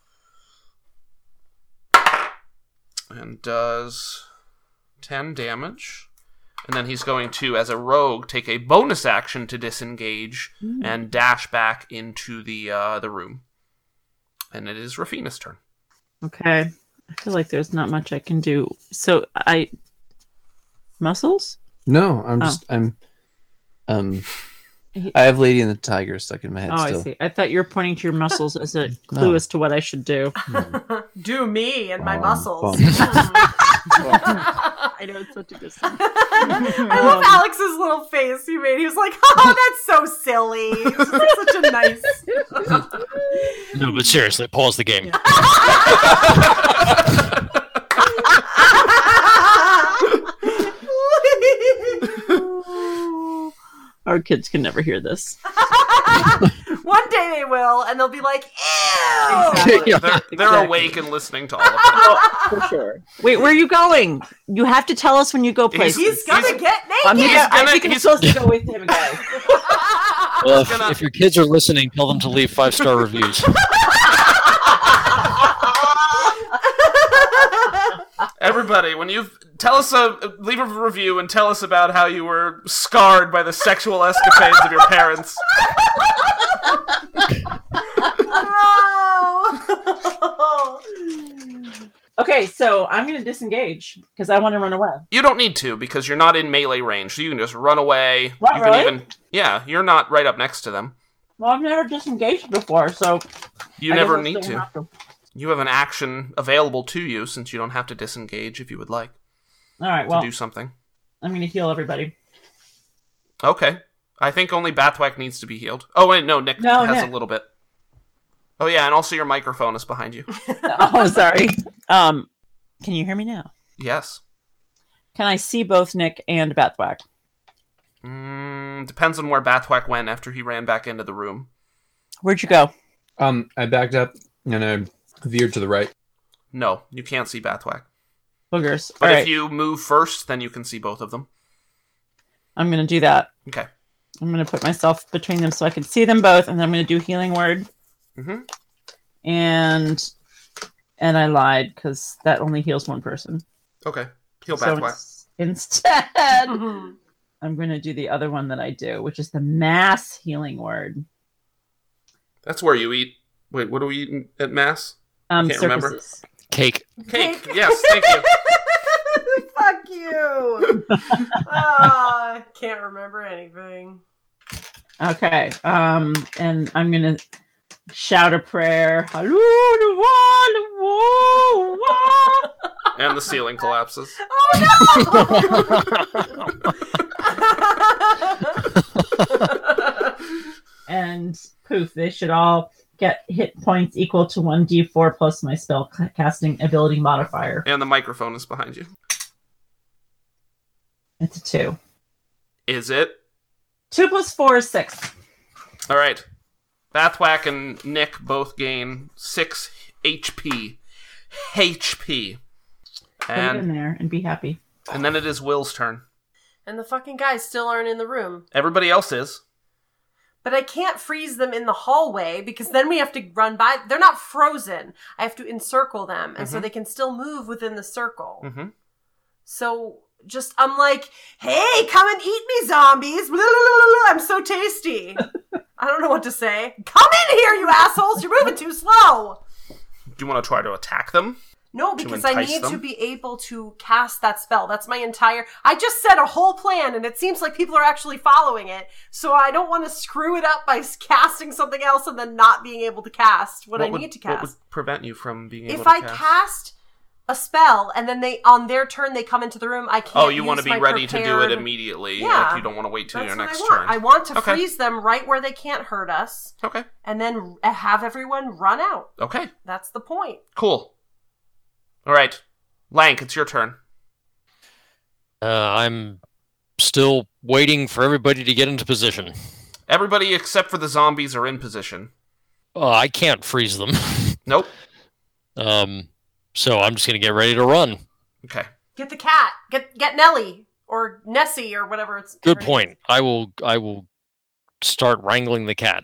Speaker 1: And does 10 damage. And then he's going to, as a rogue, take a bonus action to disengage and dash back into the room. And it is Rafina's turn.
Speaker 2: Okay. I feel like there's not much I can do. So muscles?
Speaker 5: No, I have Lady and the Tiger stuck in my head
Speaker 2: Oh,
Speaker 5: still.
Speaker 2: I see. I thought you were pointing to your muscles as a clue
Speaker 5: No.
Speaker 2: as to what I should do.
Speaker 3: Do me and my muscles.
Speaker 2: I know it's such a good thing.
Speaker 3: I love Alex's little face he made. He was like, oh, that's so silly. It's just like such a nice...
Speaker 4: No, but seriously, pause the game.
Speaker 2: Our kids can never hear this.
Speaker 3: One day they will, and they'll be like, ew!
Speaker 2: Exactly.
Speaker 4: Yeah.
Speaker 1: They're
Speaker 2: Exactly.
Speaker 1: awake and listening to all of it.
Speaker 2: For sure. Wait, where are you going? You have to tell us when you go places.
Speaker 3: He's gonna
Speaker 1: He's-
Speaker 3: get naked!
Speaker 2: I think I'm
Speaker 1: he's-
Speaker 2: supposed to go with him, guys.
Speaker 4: Well,
Speaker 1: gonna-
Speaker 4: if your kids are listening, tell them to leave 5-star reviews.
Speaker 1: Everybody, when you leave a review and tell us about how you were scarred by the sexual escapades of your parents.
Speaker 3: No!
Speaker 2: Okay, so I'm going to disengage because I want to run away.
Speaker 1: You don't need to because you're not in melee range, so you can just run away.
Speaker 2: What,
Speaker 1: you can
Speaker 2: really?
Speaker 1: Yeah, you're not right up next to them.
Speaker 2: Well, I've never disengaged before, so
Speaker 1: You
Speaker 2: I
Speaker 1: never
Speaker 2: guess I'll
Speaker 1: need
Speaker 2: stay
Speaker 1: to.
Speaker 2: after.
Speaker 1: You have an action available to you since you don't have to disengage if you would like
Speaker 2: All right,
Speaker 1: to
Speaker 2: well,
Speaker 1: do something.
Speaker 2: I'm going to heal everybody.
Speaker 1: Okay. I think only Bathwack needs to be healed. Oh, wait, no, Nick
Speaker 2: No,
Speaker 1: has
Speaker 2: Nick.
Speaker 1: a little bit. Oh, yeah, and also your microphone is behind you.
Speaker 2: Oh, sorry. Can you hear me now?
Speaker 1: Yes.
Speaker 2: Can I see both Nick and Bathwack?
Speaker 1: Depends on where Bathwack went after he ran back into the room.
Speaker 2: Where'd you go?
Speaker 5: I backed up and I veered to the right.
Speaker 1: No, you can't see Bathwack.
Speaker 2: Boogers.
Speaker 1: But
Speaker 2: All
Speaker 1: if
Speaker 2: right,
Speaker 1: you move first, then you can see both of them.
Speaker 2: I'm going to do that.
Speaker 1: Okay.
Speaker 2: I'm going to put myself between them so I can see them both, and then I'm going to do healing word.
Speaker 1: Mm-hmm.
Speaker 2: And I lied because that only heals one person.
Speaker 1: Okay. Heal
Speaker 2: So
Speaker 1: Bathwack.
Speaker 2: instead, I'm going to do the other one that I do, which is the mass healing word.
Speaker 1: That's where you eat. Wait, what do we eat at Mass? Can't remember.
Speaker 2: Circuses.
Speaker 4: Cake.
Speaker 1: Cake. Yes, thank you.
Speaker 3: Fuck you! Can't remember anything.
Speaker 2: Okay. And I'm going to shout a prayer.
Speaker 1: And the ceiling collapses.
Speaker 2: And poof, they should all get hit points equal to 1d4 plus my spell casting ability modifier.
Speaker 1: And the microphone is behind you.
Speaker 2: It's a 2.
Speaker 1: Is it?
Speaker 2: 2 plus 4 is 6.
Speaker 1: All right. Bathwack and Nick both gain 6 HP. HP.
Speaker 2: Put it in
Speaker 1: And
Speaker 2: there and be happy.
Speaker 1: then it is Will's turn.
Speaker 3: And the fucking guys still aren't in the room.
Speaker 1: Everybody else is.
Speaker 3: But I can't freeze them in the hallway because then we have to run by. They're not frozen. I have to encircle them. And so they can still move within the circle.
Speaker 1: Mm-hmm.
Speaker 3: So just, I'm like, hey, come and eat me, zombies. Blah, blah, blah, blah. I'm so tasty. I don't know what to say. Come in here, you assholes. You're moving too slow.
Speaker 1: Do you want to try to attack them?
Speaker 3: No,
Speaker 1: To
Speaker 3: because I
Speaker 1: entice
Speaker 3: need to
Speaker 1: them?
Speaker 3: be able to cast that spell. That's my entire... I just said a whole plan, and it seems like people are actually following it. So I don't want to screw it up by casting something else and then not being able to cast what I need to
Speaker 1: What would
Speaker 3: cast.
Speaker 1: prevent you from being able
Speaker 3: If
Speaker 1: to
Speaker 3: I
Speaker 1: cast?
Speaker 3: cast a spell, and then they on their turn they come into the room. I can't.
Speaker 1: Oh, you want
Speaker 3: use
Speaker 1: to be
Speaker 3: my
Speaker 1: ready to do it
Speaker 3: prepared-
Speaker 1: immediately.
Speaker 3: Yeah.
Speaker 1: Like you don't want to wait till
Speaker 3: That's
Speaker 1: your
Speaker 3: what
Speaker 1: next
Speaker 3: I want.
Speaker 1: turn.
Speaker 3: I want to
Speaker 1: Okay.
Speaker 3: freeze them right where they can't hurt us,
Speaker 1: Okay.
Speaker 3: and then have everyone run out.
Speaker 1: Okay.
Speaker 3: That's the point.
Speaker 1: Cool. All right. Lank, it's your turn.
Speaker 4: I'm still waiting for everybody to get into position.
Speaker 1: Everybody except for the zombies are in position.
Speaker 4: I can't freeze them.
Speaker 1: Nope.
Speaker 4: So I'm just gonna get ready to run.
Speaker 1: Okay.
Speaker 3: Get the cat. Get Nellie or Nessie or whatever it's.
Speaker 4: Good point. I will start wrangling the cat.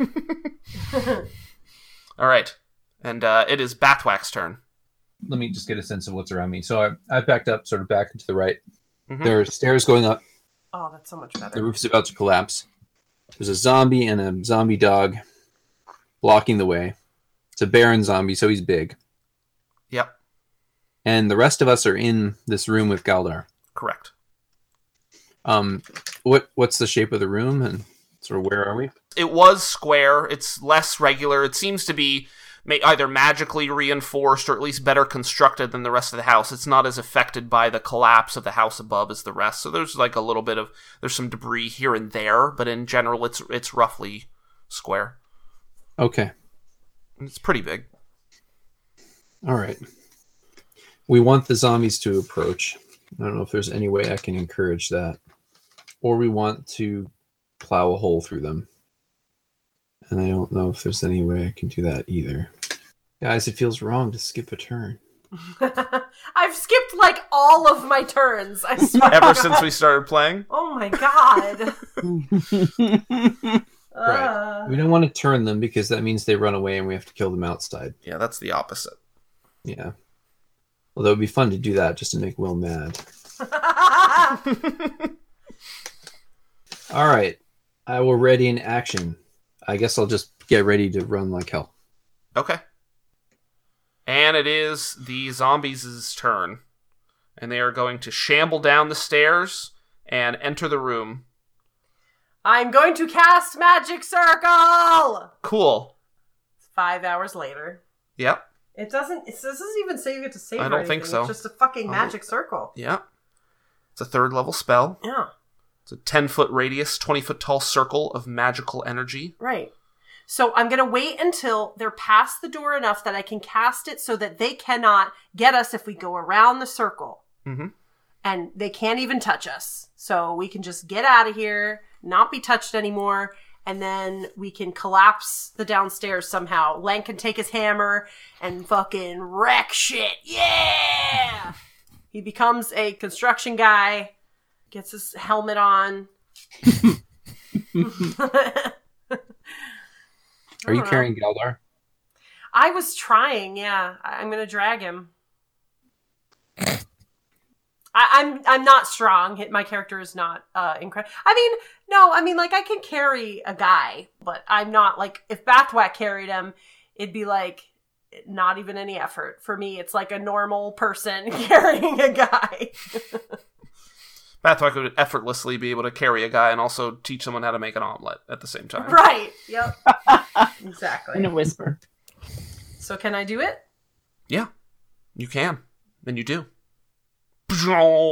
Speaker 1: All right. And it is Batwack's turn.
Speaker 5: Let me just get a sense of what's around me. So I've backed up, sort of back and to the right.
Speaker 1: Mhm.
Speaker 5: There are stairs going up.
Speaker 3: Oh, that's so much
Speaker 5: The
Speaker 3: better.
Speaker 5: roof's about to collapse. There's a zombie and a zombie dog blocking the way. It's a Baron zombie, so he's big.
Speaker 1: Yep.
Speaker 5: And the rest of us are in this room with Galdar.
Speaker 1: Correct.
Speaker 5: What's the shape of the room and sort of where are we?
Speaker 1: It was square. It's less regular. It seems to be either magically reinforced or at least better constructed than the rest of the house. It's not as affected by the collapse of the house above as the rest. So there's like a little bit of there's some debris here and there, but in general, it's roughly square.
Speaker 5: Okay.
Speaker 1: It's pretty big.
Speaker 5: All right. We want the zombies to approach. I don't know if there's any way I can encourage that. Or we want to plow a hole through them. And I don't know if there's any way I can do that either. Guys, it feels wrong to skip a turn.
Speaker 3: I've skipped like all of my turns. I swear.
Speaker 1: Ever since we started playing?
Speaker 3: Oh my god.
Speaker 5: Right. We don't want to turn them because that means they run away and we have to kill them outside.
Speaker 1: Yeah, that's the opposite.
Speaker 5: Yeah. Although it would be fun to do that just to make Will mad. All right. I will ready in action. I guess I'll just get ready to run like hell.
Speaker 1: Okay. And it is the zombies' turn. And they are going to shamble down the stairs and enter the room.
Speaker 3: I'm going to cast Magic Circle!
Speaker 1: Cool.
Speaker 3: 5 hours later.
Speaker 1: Yep.
Speaker 3: It doesn't even say you get to save
Speaker 1: I
Speaker 3: or
Speaker 1: don't think
Speaker 3: anything.
Speaker 1: so.
Speaker 3: It's just a fucking magic circle.
Speaker 1: Yep. It's a 3rd level spell.
Speaker 3: Yeah.
Speaker 1: It's a 10-foot radius, 20-foot tall circle of magical energy.
Speaker 3: Right. So I'm going to wait until they're past the door enough that I can cast it so that they cannot get us if we go around the circle.
Speaker 1: Mm-hmm.
Speaker 3: And they can't even touch us. So we can just get out of here, not be touched anymore, and then we can collapse the downstairs somehow. Lank can take his hammer and fucking wreck shit. Yeah! He becomes a construction guy, gets his helmet on.
Speaker 5: Are you carrying Galdar?
Speaker 3: I was trying, yeah. I'm gonna drag him. I'm not strong. My character is not incredible. I mean, like, I can carry a guy, but I'm not, like, if Bathwack carried him, it'd be, like, not even any effort. For me, it's like a normal person carrying a guy.
Speaker 1: Bathwack would effortlessly be able to carry a guy and also teach someone how to make an omelet at the same time.
Speaker 3: Right, yep. Exactly.
Speaker 2: In a whisper.
Speaker 3: So can I do it?
Speaker 1: Yeah, you can. And you do. The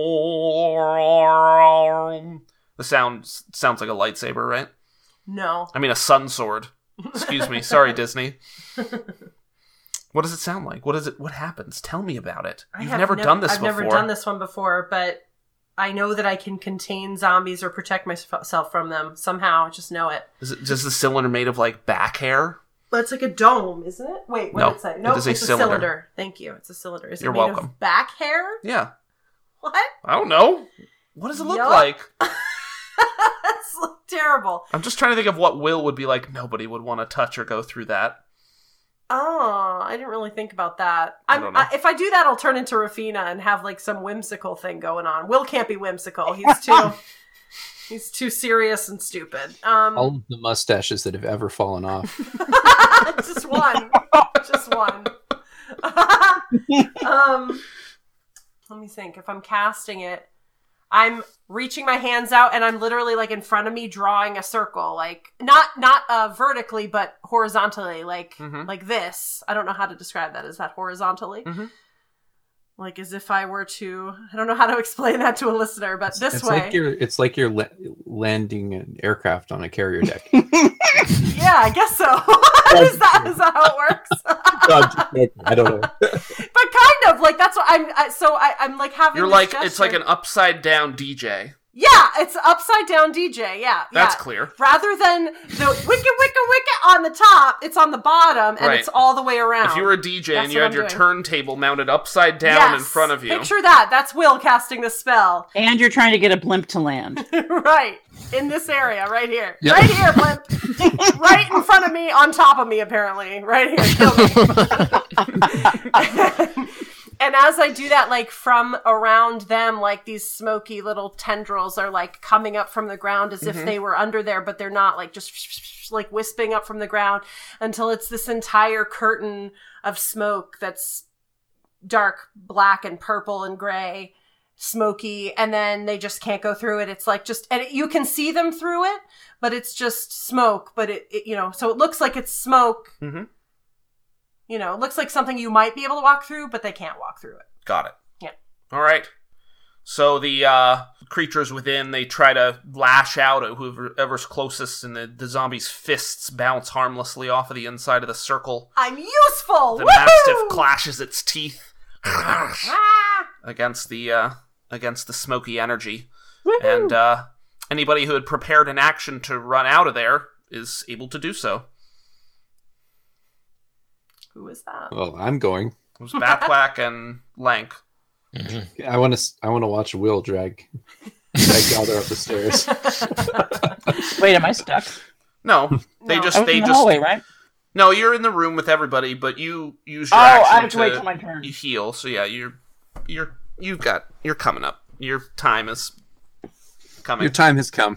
Speaker 1: sound sounds like a lightsaber, right?
Speaker 3: No.
Speaker 1: I mean, a sun sword. Excuse me. Sorry, Disney. What does it sound like? What happens? Tell me about it. You've never done this before.
Speaker 3: I've never done this one before, but I know that I can contain zombies or protect myself from them somehow. I just know it.
Speaker 1: Is it just a cylinder made of, like, back hair?
Speaker 3: But it's like a dome, isn't it? Wait, what
Speaker 1: No,
Speaker 3: did it say?
Speaker 1: it
Speaker 3: No,
Speaker 1: is
Speaker 3: it's
Speaker 1: a
Speaker 3: a
Speaker 1: cylinder.
Speaker 3: cylinder. Thank you. It's a cylinder. Is
Speaker 1: You're
Speaker 3: it made
Speaker 1: welcome.
Speaker 3: of back hair?
Speaker 1: Yeah.
Speaker 3: What?
Speaker 1: I don't know. What does it look
Speaker 3: Yup.
Speaker 1: like?
Speaker 3: That's terrible.
Speaker 1: I'm just trying to think of what Will would be like. Nobody would want to touch or go through that.
Speaker 3: Oh, I didn't really think about that.
Speaker 1: I don't know.
Speaker 3: If I do that, I'll turn into Rafina and have like some whimsical thing going on. Will can't be whimsical. He's too serious and stupid.
Speaker 5: All of the mustaches that have ever fallen off.
Speaker 3: Just one. Just one. Let me think. If I'm casting it, I'm reaching my hands out and I'm literally like in front of me drawing a circle, like not vertically, but horizontally, like
Speaker 1: Mhm.
Speaker 3: like this. I don't know how to describe that. Is that horizontally?
Speaker 1: Mhm.
Speaker 3: Like as if I were to, I don't know how to explain that to a listener, but this way.
Speaker 5: It's like you're landing an aircraft on a carrier deck.
Speaker 3: Yeah, I guess so. Is that how it works?
Speaker 5: No, I'm just joking. I don't know.
Speaker 3: But kind of like that's what I'm like having.
Speaker 1: You're
Speaker 3: this
Speaker 1: like
Speaker 3: gesture.
Speaker 1: it's like an upside down DJ.
Speaker 3: Yeah, it's upside down DJ. Yeah,
Speaker 1: That's
Speaker 3: yeah.
Speaker 1: clear.
Speaker 3: Rather than the wicka on the top, it's on the bottom and
Speaker 1: Right.
Speaker 3: it's all the way around.
Speaker 1: If you were a DJ
Speaker 3: That's
Speaker 1: and you
Speaker 3: what
Speaker 1: had
Speaker 3: I'm
Speaker 1: your
Speaker 3: doing.
Speaker 1: turntable mounted upside down
Speaker 3: Yes.
Speaker 1: in front of you.
Speaker 3: Picture that. That's Will casting the spell.
Speaker 2: And you're trying to get a blimp to land.
Speaker 3: Right. In this area, right here.
Speaker 4: Yep.
Speaker 3: Right here, Blimp. Right in front of me, on top of me, apparently. Right here. Kill me. And as I do that, like from around them, like these smoky little tendrils are like coming up from the ground as if they were under there, but they're not, like just like wisping up from the ground until it's this entire curtain of smoke that's dark black and purple and gray, smoky, and then they just can't go through it. It's like just, and you can see them through it, but it's just smoke. But it you know, so it looks like it's smoke.
Speaker 1: Mm-hmm.
Speaker 3: You know, it looks like something you might be able to walk through, but they can't walk through it.
Speaker 1: Got it.
Speaker 3: Yeah.
Speaker 1: All right. So the creatures within, they try to lash out at whoever's closest, and the zombie's fists bounce harmlessly off of the inside of the circle.
Speaker 3: I'm useful!
Speaker 1: The
Speaker 3: Woohoo!
Speaker 1: mastiff clashes its teeth
Speaker 3: Ah!
Speaker 1: against the smoky energy. And anybody who had prepared an action to run out of there is able to do so.
Speaker 3: Who is that?
Speaker 5: Well, I'm going.
Speaker 1: It was Batwhack and Lank.
Speaker 5: I want to watch Will drag Galder up the stairs.
Speaker 2: Wait, am I stuck?
Speaker 1: No, they
Speaker 3: No.
Speaker 1: just
Speaker 2: I was
Speaker 1: they
Speaker 2: in the
Speaker 1: just
Speaker 2: hallway, right?
Speaker 1: no. You're in the room with everybody, but you use your
Speaker 2: Oh,
Speaker 1: action
Speaker 2: I have to wait till my turn.
Speaker 1: You heal. So yeah, you're coming up. Your time is coming.
Speaker 5: Your time has come.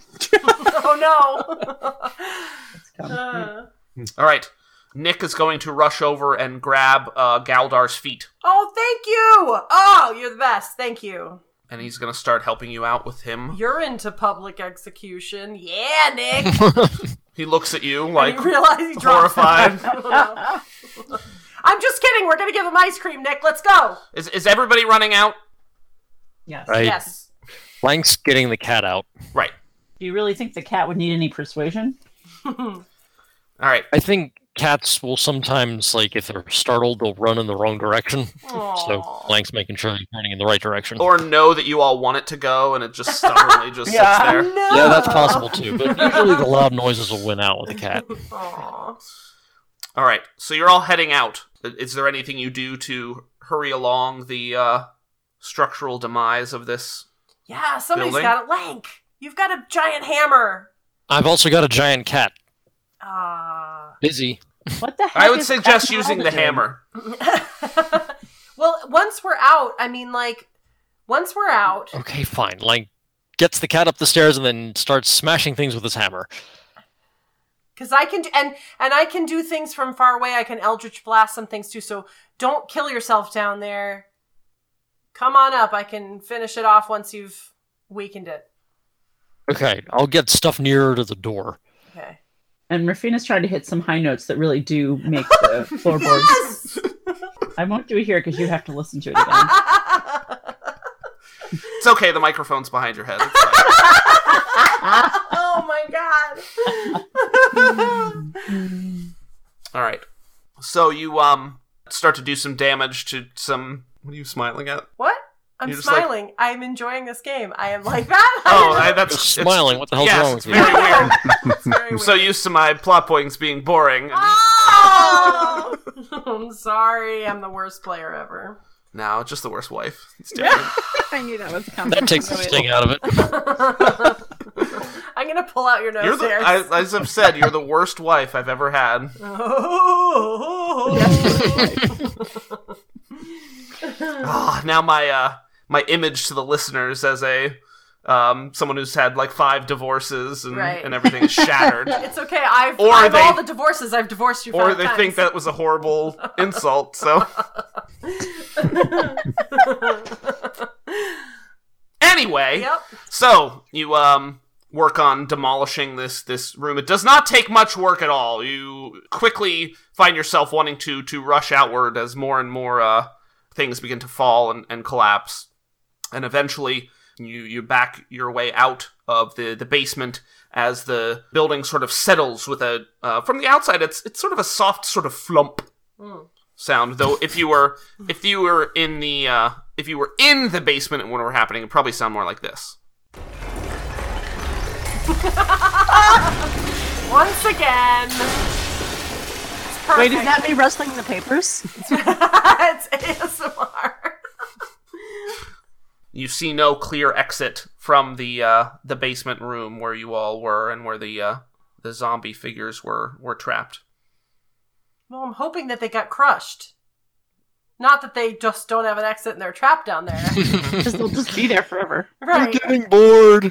Speaker 3: Oh no!
Speaker 1: All right. Nick is going to rush over and grab Galdar's feet,
Speaker 3: Oh, thank you! Oh, you're the best. Thank you.
Speaker 1: and he's going to start helping you out with him.
Speaker 3: You're into public execution. Yeah, Nick!
Speaker 1: He looks at you
Speaker 3: And
Speaker 1: like
Speaker 3: you realize he dropped
Speaker 1: horrified.
Speaker 3: I'm just kidding. We're going to give him ice cream, Nick. Let's go.
Speaker 1: Is everybody running out?
Speaker 2: Yes.
Speaker 4: Right.
Speaker 3: Yes.
Speaker 4: Lank's getting the cat out.
Speaker 1: Right.
Speaker 2: Do you really think the cat would need any persuasion?
Speaker 1: All right.
Speaker 4: I think cats will sometimes, like, if they're startled, they'll run in the wrong direction. So
Speaker 3: Aw.
Speaker 4: Lank's making sure he's running in the right direction.
Speaker 1: Or know that you all want it to go, and it just stubbornly just
Speaker 2: Yeah.
Speaker 1: sits there.
Speaker 3: No.
Speaker 4: Yeah, that's possible too, but usually the loud noises will win out with the cat.
Speaker 3: Aw.
Speaker 1: All right. So you're all heading out. Is there anything you do to hurry along the structural demise of this?
Speaker 3: Yeah, somebody's
Speaker 1: Building?
Speaker 3: got a Lank. You've got a giant hammer.
Speaker 4: I've also got a giant cat. Busy.
Speaker 2: What the heck?
Speaker 1: I would
Speaker 2: is
Speaker 1: suggest
Speaker 2: Captain
Speaker 1: using the
Speaker 2: Robin doing?
Speaker 1: hammer.
Speaker 3: Well, once we're out, I mean, like, once we're out,
Speaker 4: Okay, fine. Lank gets the cat up the stairs and then starts smashing things with his hammer.
Speaker 3: because I can do, and I can do things from far away. I can Eldritch Blast some things too. So don't kill yourself down there. Come on up. I can finish it off once you've weakened it.
Speaker 4: Okay, I'll get stuff nearer to the door.
Speaker 3: Okay.
Speaker 2: And Rafina's trying to hit some high notes that really do make the floorboards.
Speaker 3: Yes!
Speaker 2: I won't do it here because you have to listen to it again.
Speaker 1: It's okay. The microphone's behind your head. It's fine.
Speaker 3: Oh my god.
Speaker 1: All right. So you start to do some damage to some. What are you smiling at?
Speaker 3: What? I'm
Speaker 1: You're just like-
Speaker 3: smiling. I'm enjoying this game. I am like that.
Speaker 1: Oh, that's
Speaker 4: You're smiling. What the hell's
Speaker 1: yes,
Speaker 4: wrong
Speaker 1: it's
Speaker 4: with you?
Speaker 1: very weird.
Speaker 3: It's very weird.
Speaker 1: So used to my plot points being boring. And
Speaker 3: Oh! I'm sorry. I'm the worst player ever.
Speaker 1: no, just the worst wife. It's different.
Speaker 2: I knew that was coming.
Speaker 4: That takes the sting out of it.
Speaker 3: I'm gonna pull out your nose
Speaker 1: You're the,
Speaker 3: hairs.
Speaker 1: as I've said, you're the worst wife I've ever had. Now my image to the listeners as a someone who's had like 5 divorces and,
Speaker 3: Right.
Speaker 1: and everything is shattered.
Speaker 3: It's okay. I've
Speaker 1: Or
Speaker 3: all
Speaker 1: they-
Speaker 3: the divorces. I've divorced you 5
Speaker 1: Or they
Speaker 3: times.
Speaker 1: think that was a horrible insult, so. Anyway,
Speaker 3: Yep.
Speaker 1: so you work on demolishing this room. It does not take much work at all. You quickly find yourself wanting to rush outward as more and more things begin to fall and collapse. And eventually, you back your way out of the basement as the building sort of settles with a... from the outside, it's sort of a soft sort of flump sound. Though if you were in the basement when it were happening, it'd probably sound more like this.
Speaker 3: Once again.
Speaker 2: Wait, is that me rustling the papers?
Speaker 3: It's ASMR.
Speaker 1: You see no clear exit from the basement room where you all were and where the zombie figures were trapped.
Speaker 3: Well, I'm hoping that they got crushed. Not that they just don't have an exit and they're trapped down there.
Speaker 2: Because they'll just be there forever.
Speaker 3: Right.
Speaker 4: I'm getting bored.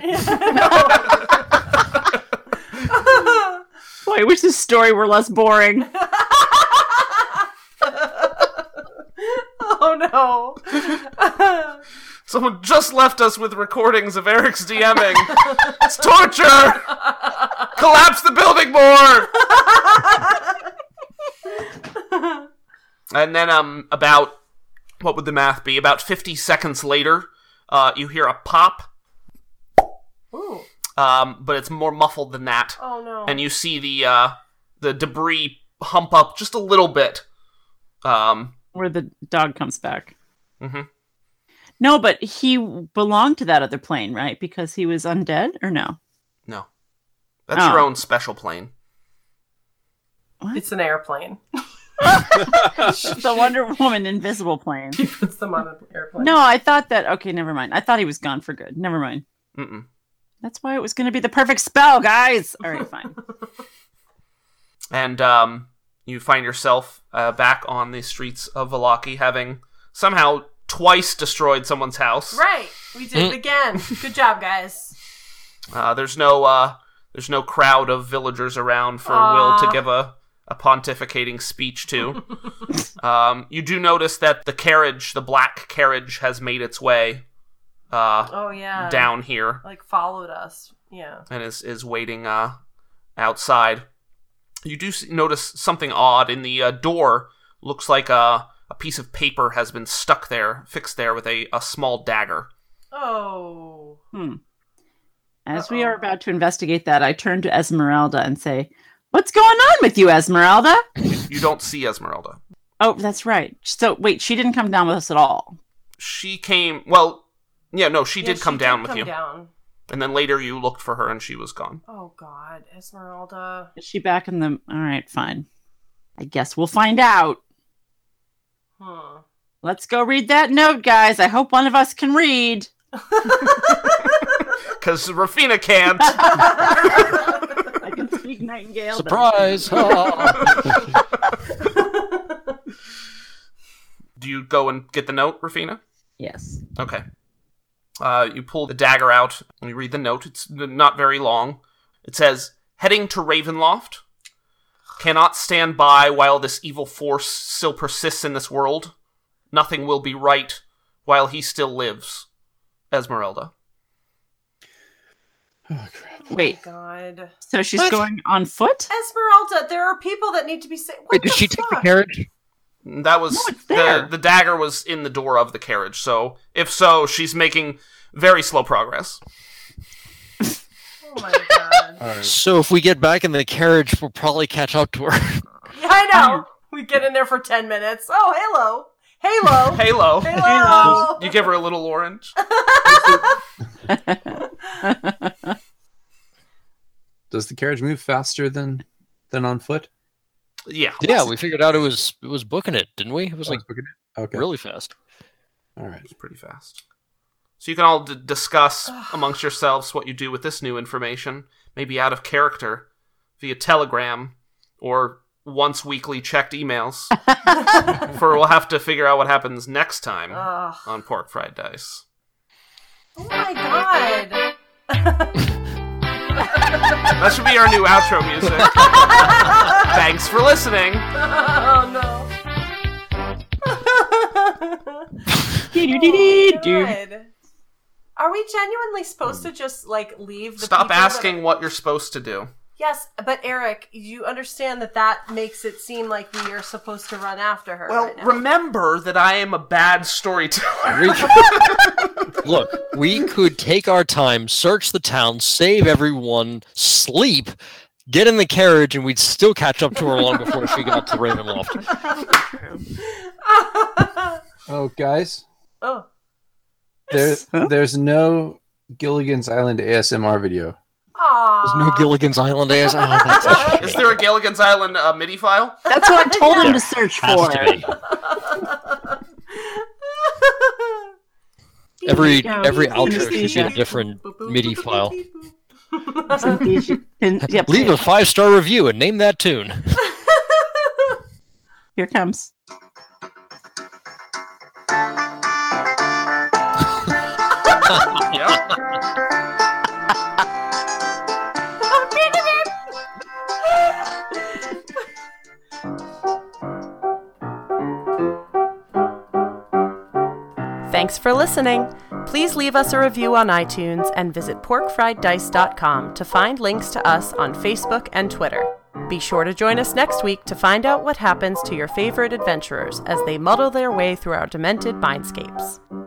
Speaker 2: Boy, I wish this story were less boring.
Speaker 3: Oh no.
Speaker 1: Someone just left us with recordings of Eric's DMing. It's torture! Collapse the building more! And then, about, what would the math be? About 50 seconds later, you hear a pop.
Speaker 3: Ooh.
Speaker 1: But it's more muffled than that.
Speaker 3: Oh no.
Speaker 1: And you see the debris hump up just a little bit.
Speaker 2: Where the dog comes back.
Speaker 1: Mm-hmm.
Speaker 2: No, but he belonged to that other plane, right? Because he was undead, or no?
Speaker 1: No. That's your own special plane.
Speaker 2: What?
Speaker 3: It's an airplane.
Speaker 2: The Wonder Woman invisible plane.
Speaker 3: He puts them on an airplane.
Speaker 2: No, I thought that... Okay, never mind. I thought he was gone for good. Never mind.
Speaker 1: Mm-mm.
Speaker 2: That's why it was going to be the perfect spell, guys! Alright, fine.
Speaker 1: And you find yourself back on the streets of Vallaki, having somehow twice destroyed someone's house.
Speaker 3: Right. We did it again. Good job, guys.
Speaker 1: There's no crowd of villagers around for Will to give a pontificating speech to. You do notice that the black carriage, has made its way down here.
Speaker 3: Like, followed us. Yeah.
Speaker 1: And is waiting outside. You do notice something odd in the door. Looks like a piece of paper has been fixed there with a small dagger.
Speaker 3: Oh.
Speaker 2: As we are about to investigate that, I turn to Esmeralda and say, "What's going on with you, Esmeralda?"
Speaker 1: You don't see Esmeralda.
Speaker 2: Oh, that's right. So, wait, she didn't come down with us at all.
Speaker 1: She came... Well, yeah, no, she did come down with you.
Speaker 3: Down.
Speaker 1: And then later you looked for her and she was gone.
Speaker 3: Oh, God. Esmeralda.
Speaker 2: Is she back in the... All right, fine. I guess we'll find out. Let's go read that note, guys. I hope one of us can read.
Speaker 1: Because Rafina can't.
Speaker 2: I can speak Nightingale.
Speaker 4: Surprise!
Speaker 1: Do you go and get the note, Rafina?
Speaker 2: Yes.
Speaker 1: Okay. You pull the dagger out and you read the note. It's not very long. It says, "Heading to Ravenloft. Cannot stand by while this evil force still persists in this world. Nothing will be right while he still lives. Esmeralda."
Speaker 5: Oh, crap.
Speaker 2: Wait.
Speaker 3: Oh, God.
Speaker 2: So she's going on foot?
Speaker 3: Esmeralda, there are people that need to be saved.
Speaker 4: Wait, did she take the carriage?
Speaker 1: That was...
Speaker 2: No, it's there.
Speaker 1: The dagger was in the door of the carriage, so if so, she's making very slow progress.
Speaker 3: Oh, my God.
Speaker 5: All right.
Speaker 4: So if we get back in the carriage, we'll probably catch up to her.
Speaker 3: Yeah, I know. We get in there for 10 minutes. Oh, Halo. Halo.
Speaker 1: Halo.
Speaker 3: Halo.
Speaker 1: You give her a little orange.
Speaker 5: Does the carriage move faster than on foot?
Speaker 1: Yeah.
Speaker 4: Yeah, we figured out it was booking it, didn't we? It was like
Speaker 5: Okay.
Speaker 4: really fast.
Speaker 5: All right.
Speaker 1: It's pretty fast. So you can all discuss amongst yourselves what you do with this new information, maybe out of character, via Telegram, or once weekly checked emails. For we'll have to figure out what happens next time
Speaker 3: Ugh.
Speaker 1: on Pork Fried Dice.
Speaker 3: Oh, my God.
Speaker 1: That should be our new outro music. Thanks for listening.
Speaker 3: Oh, no. Good. Are we genuinely supposed to just, like, leave the
Speaker 1: Stop
Speaker 3: people
Speaker 1: asking what you're supposed to do.
Speaker 3: Yes, but Eric, you understand that makes it seem like we are supposed to run after her.
Speaker 1: Well,
Speaker 3: right now.
Speaker 1: remember that I am a bad storyteller.
Speaker 4: Look, we could take our time, search the town, save everyone, sleep, get in the carriage, and we'd still catch up to her long before she got to Ravenloft.
Speaker 5: Oh, guys,
Speaker 3: Oh.
Speaker 5: there's no Gilligan's Island ASMR video.
Speaker 3: Aww.
Speaker 4: There's no Gilligan's Island AS. Oh, that's a shame.
Speaker 1: Is there a Gilligan's Island MIDI file?
Speaker 2: That's what I told him to search
Speaker 4: Has
Speaker 2: for.
Speaker 4: to be. Every outro should get a different MIDI file.
Speaker 2: Yep,
Speaker 4: Leave a 5-star review and name that tune.
Speaker 2: here comes.
Speaker 1: Yep.
Speaker 3: Thanks for listening. Please leave us a review on iTunes and visit porkfrieddice.com to find links to us on Facebook and Twitter. Be sure to join us next week to find out what happens to your favorite adventurers as they muddle their way through our demented mindscapes.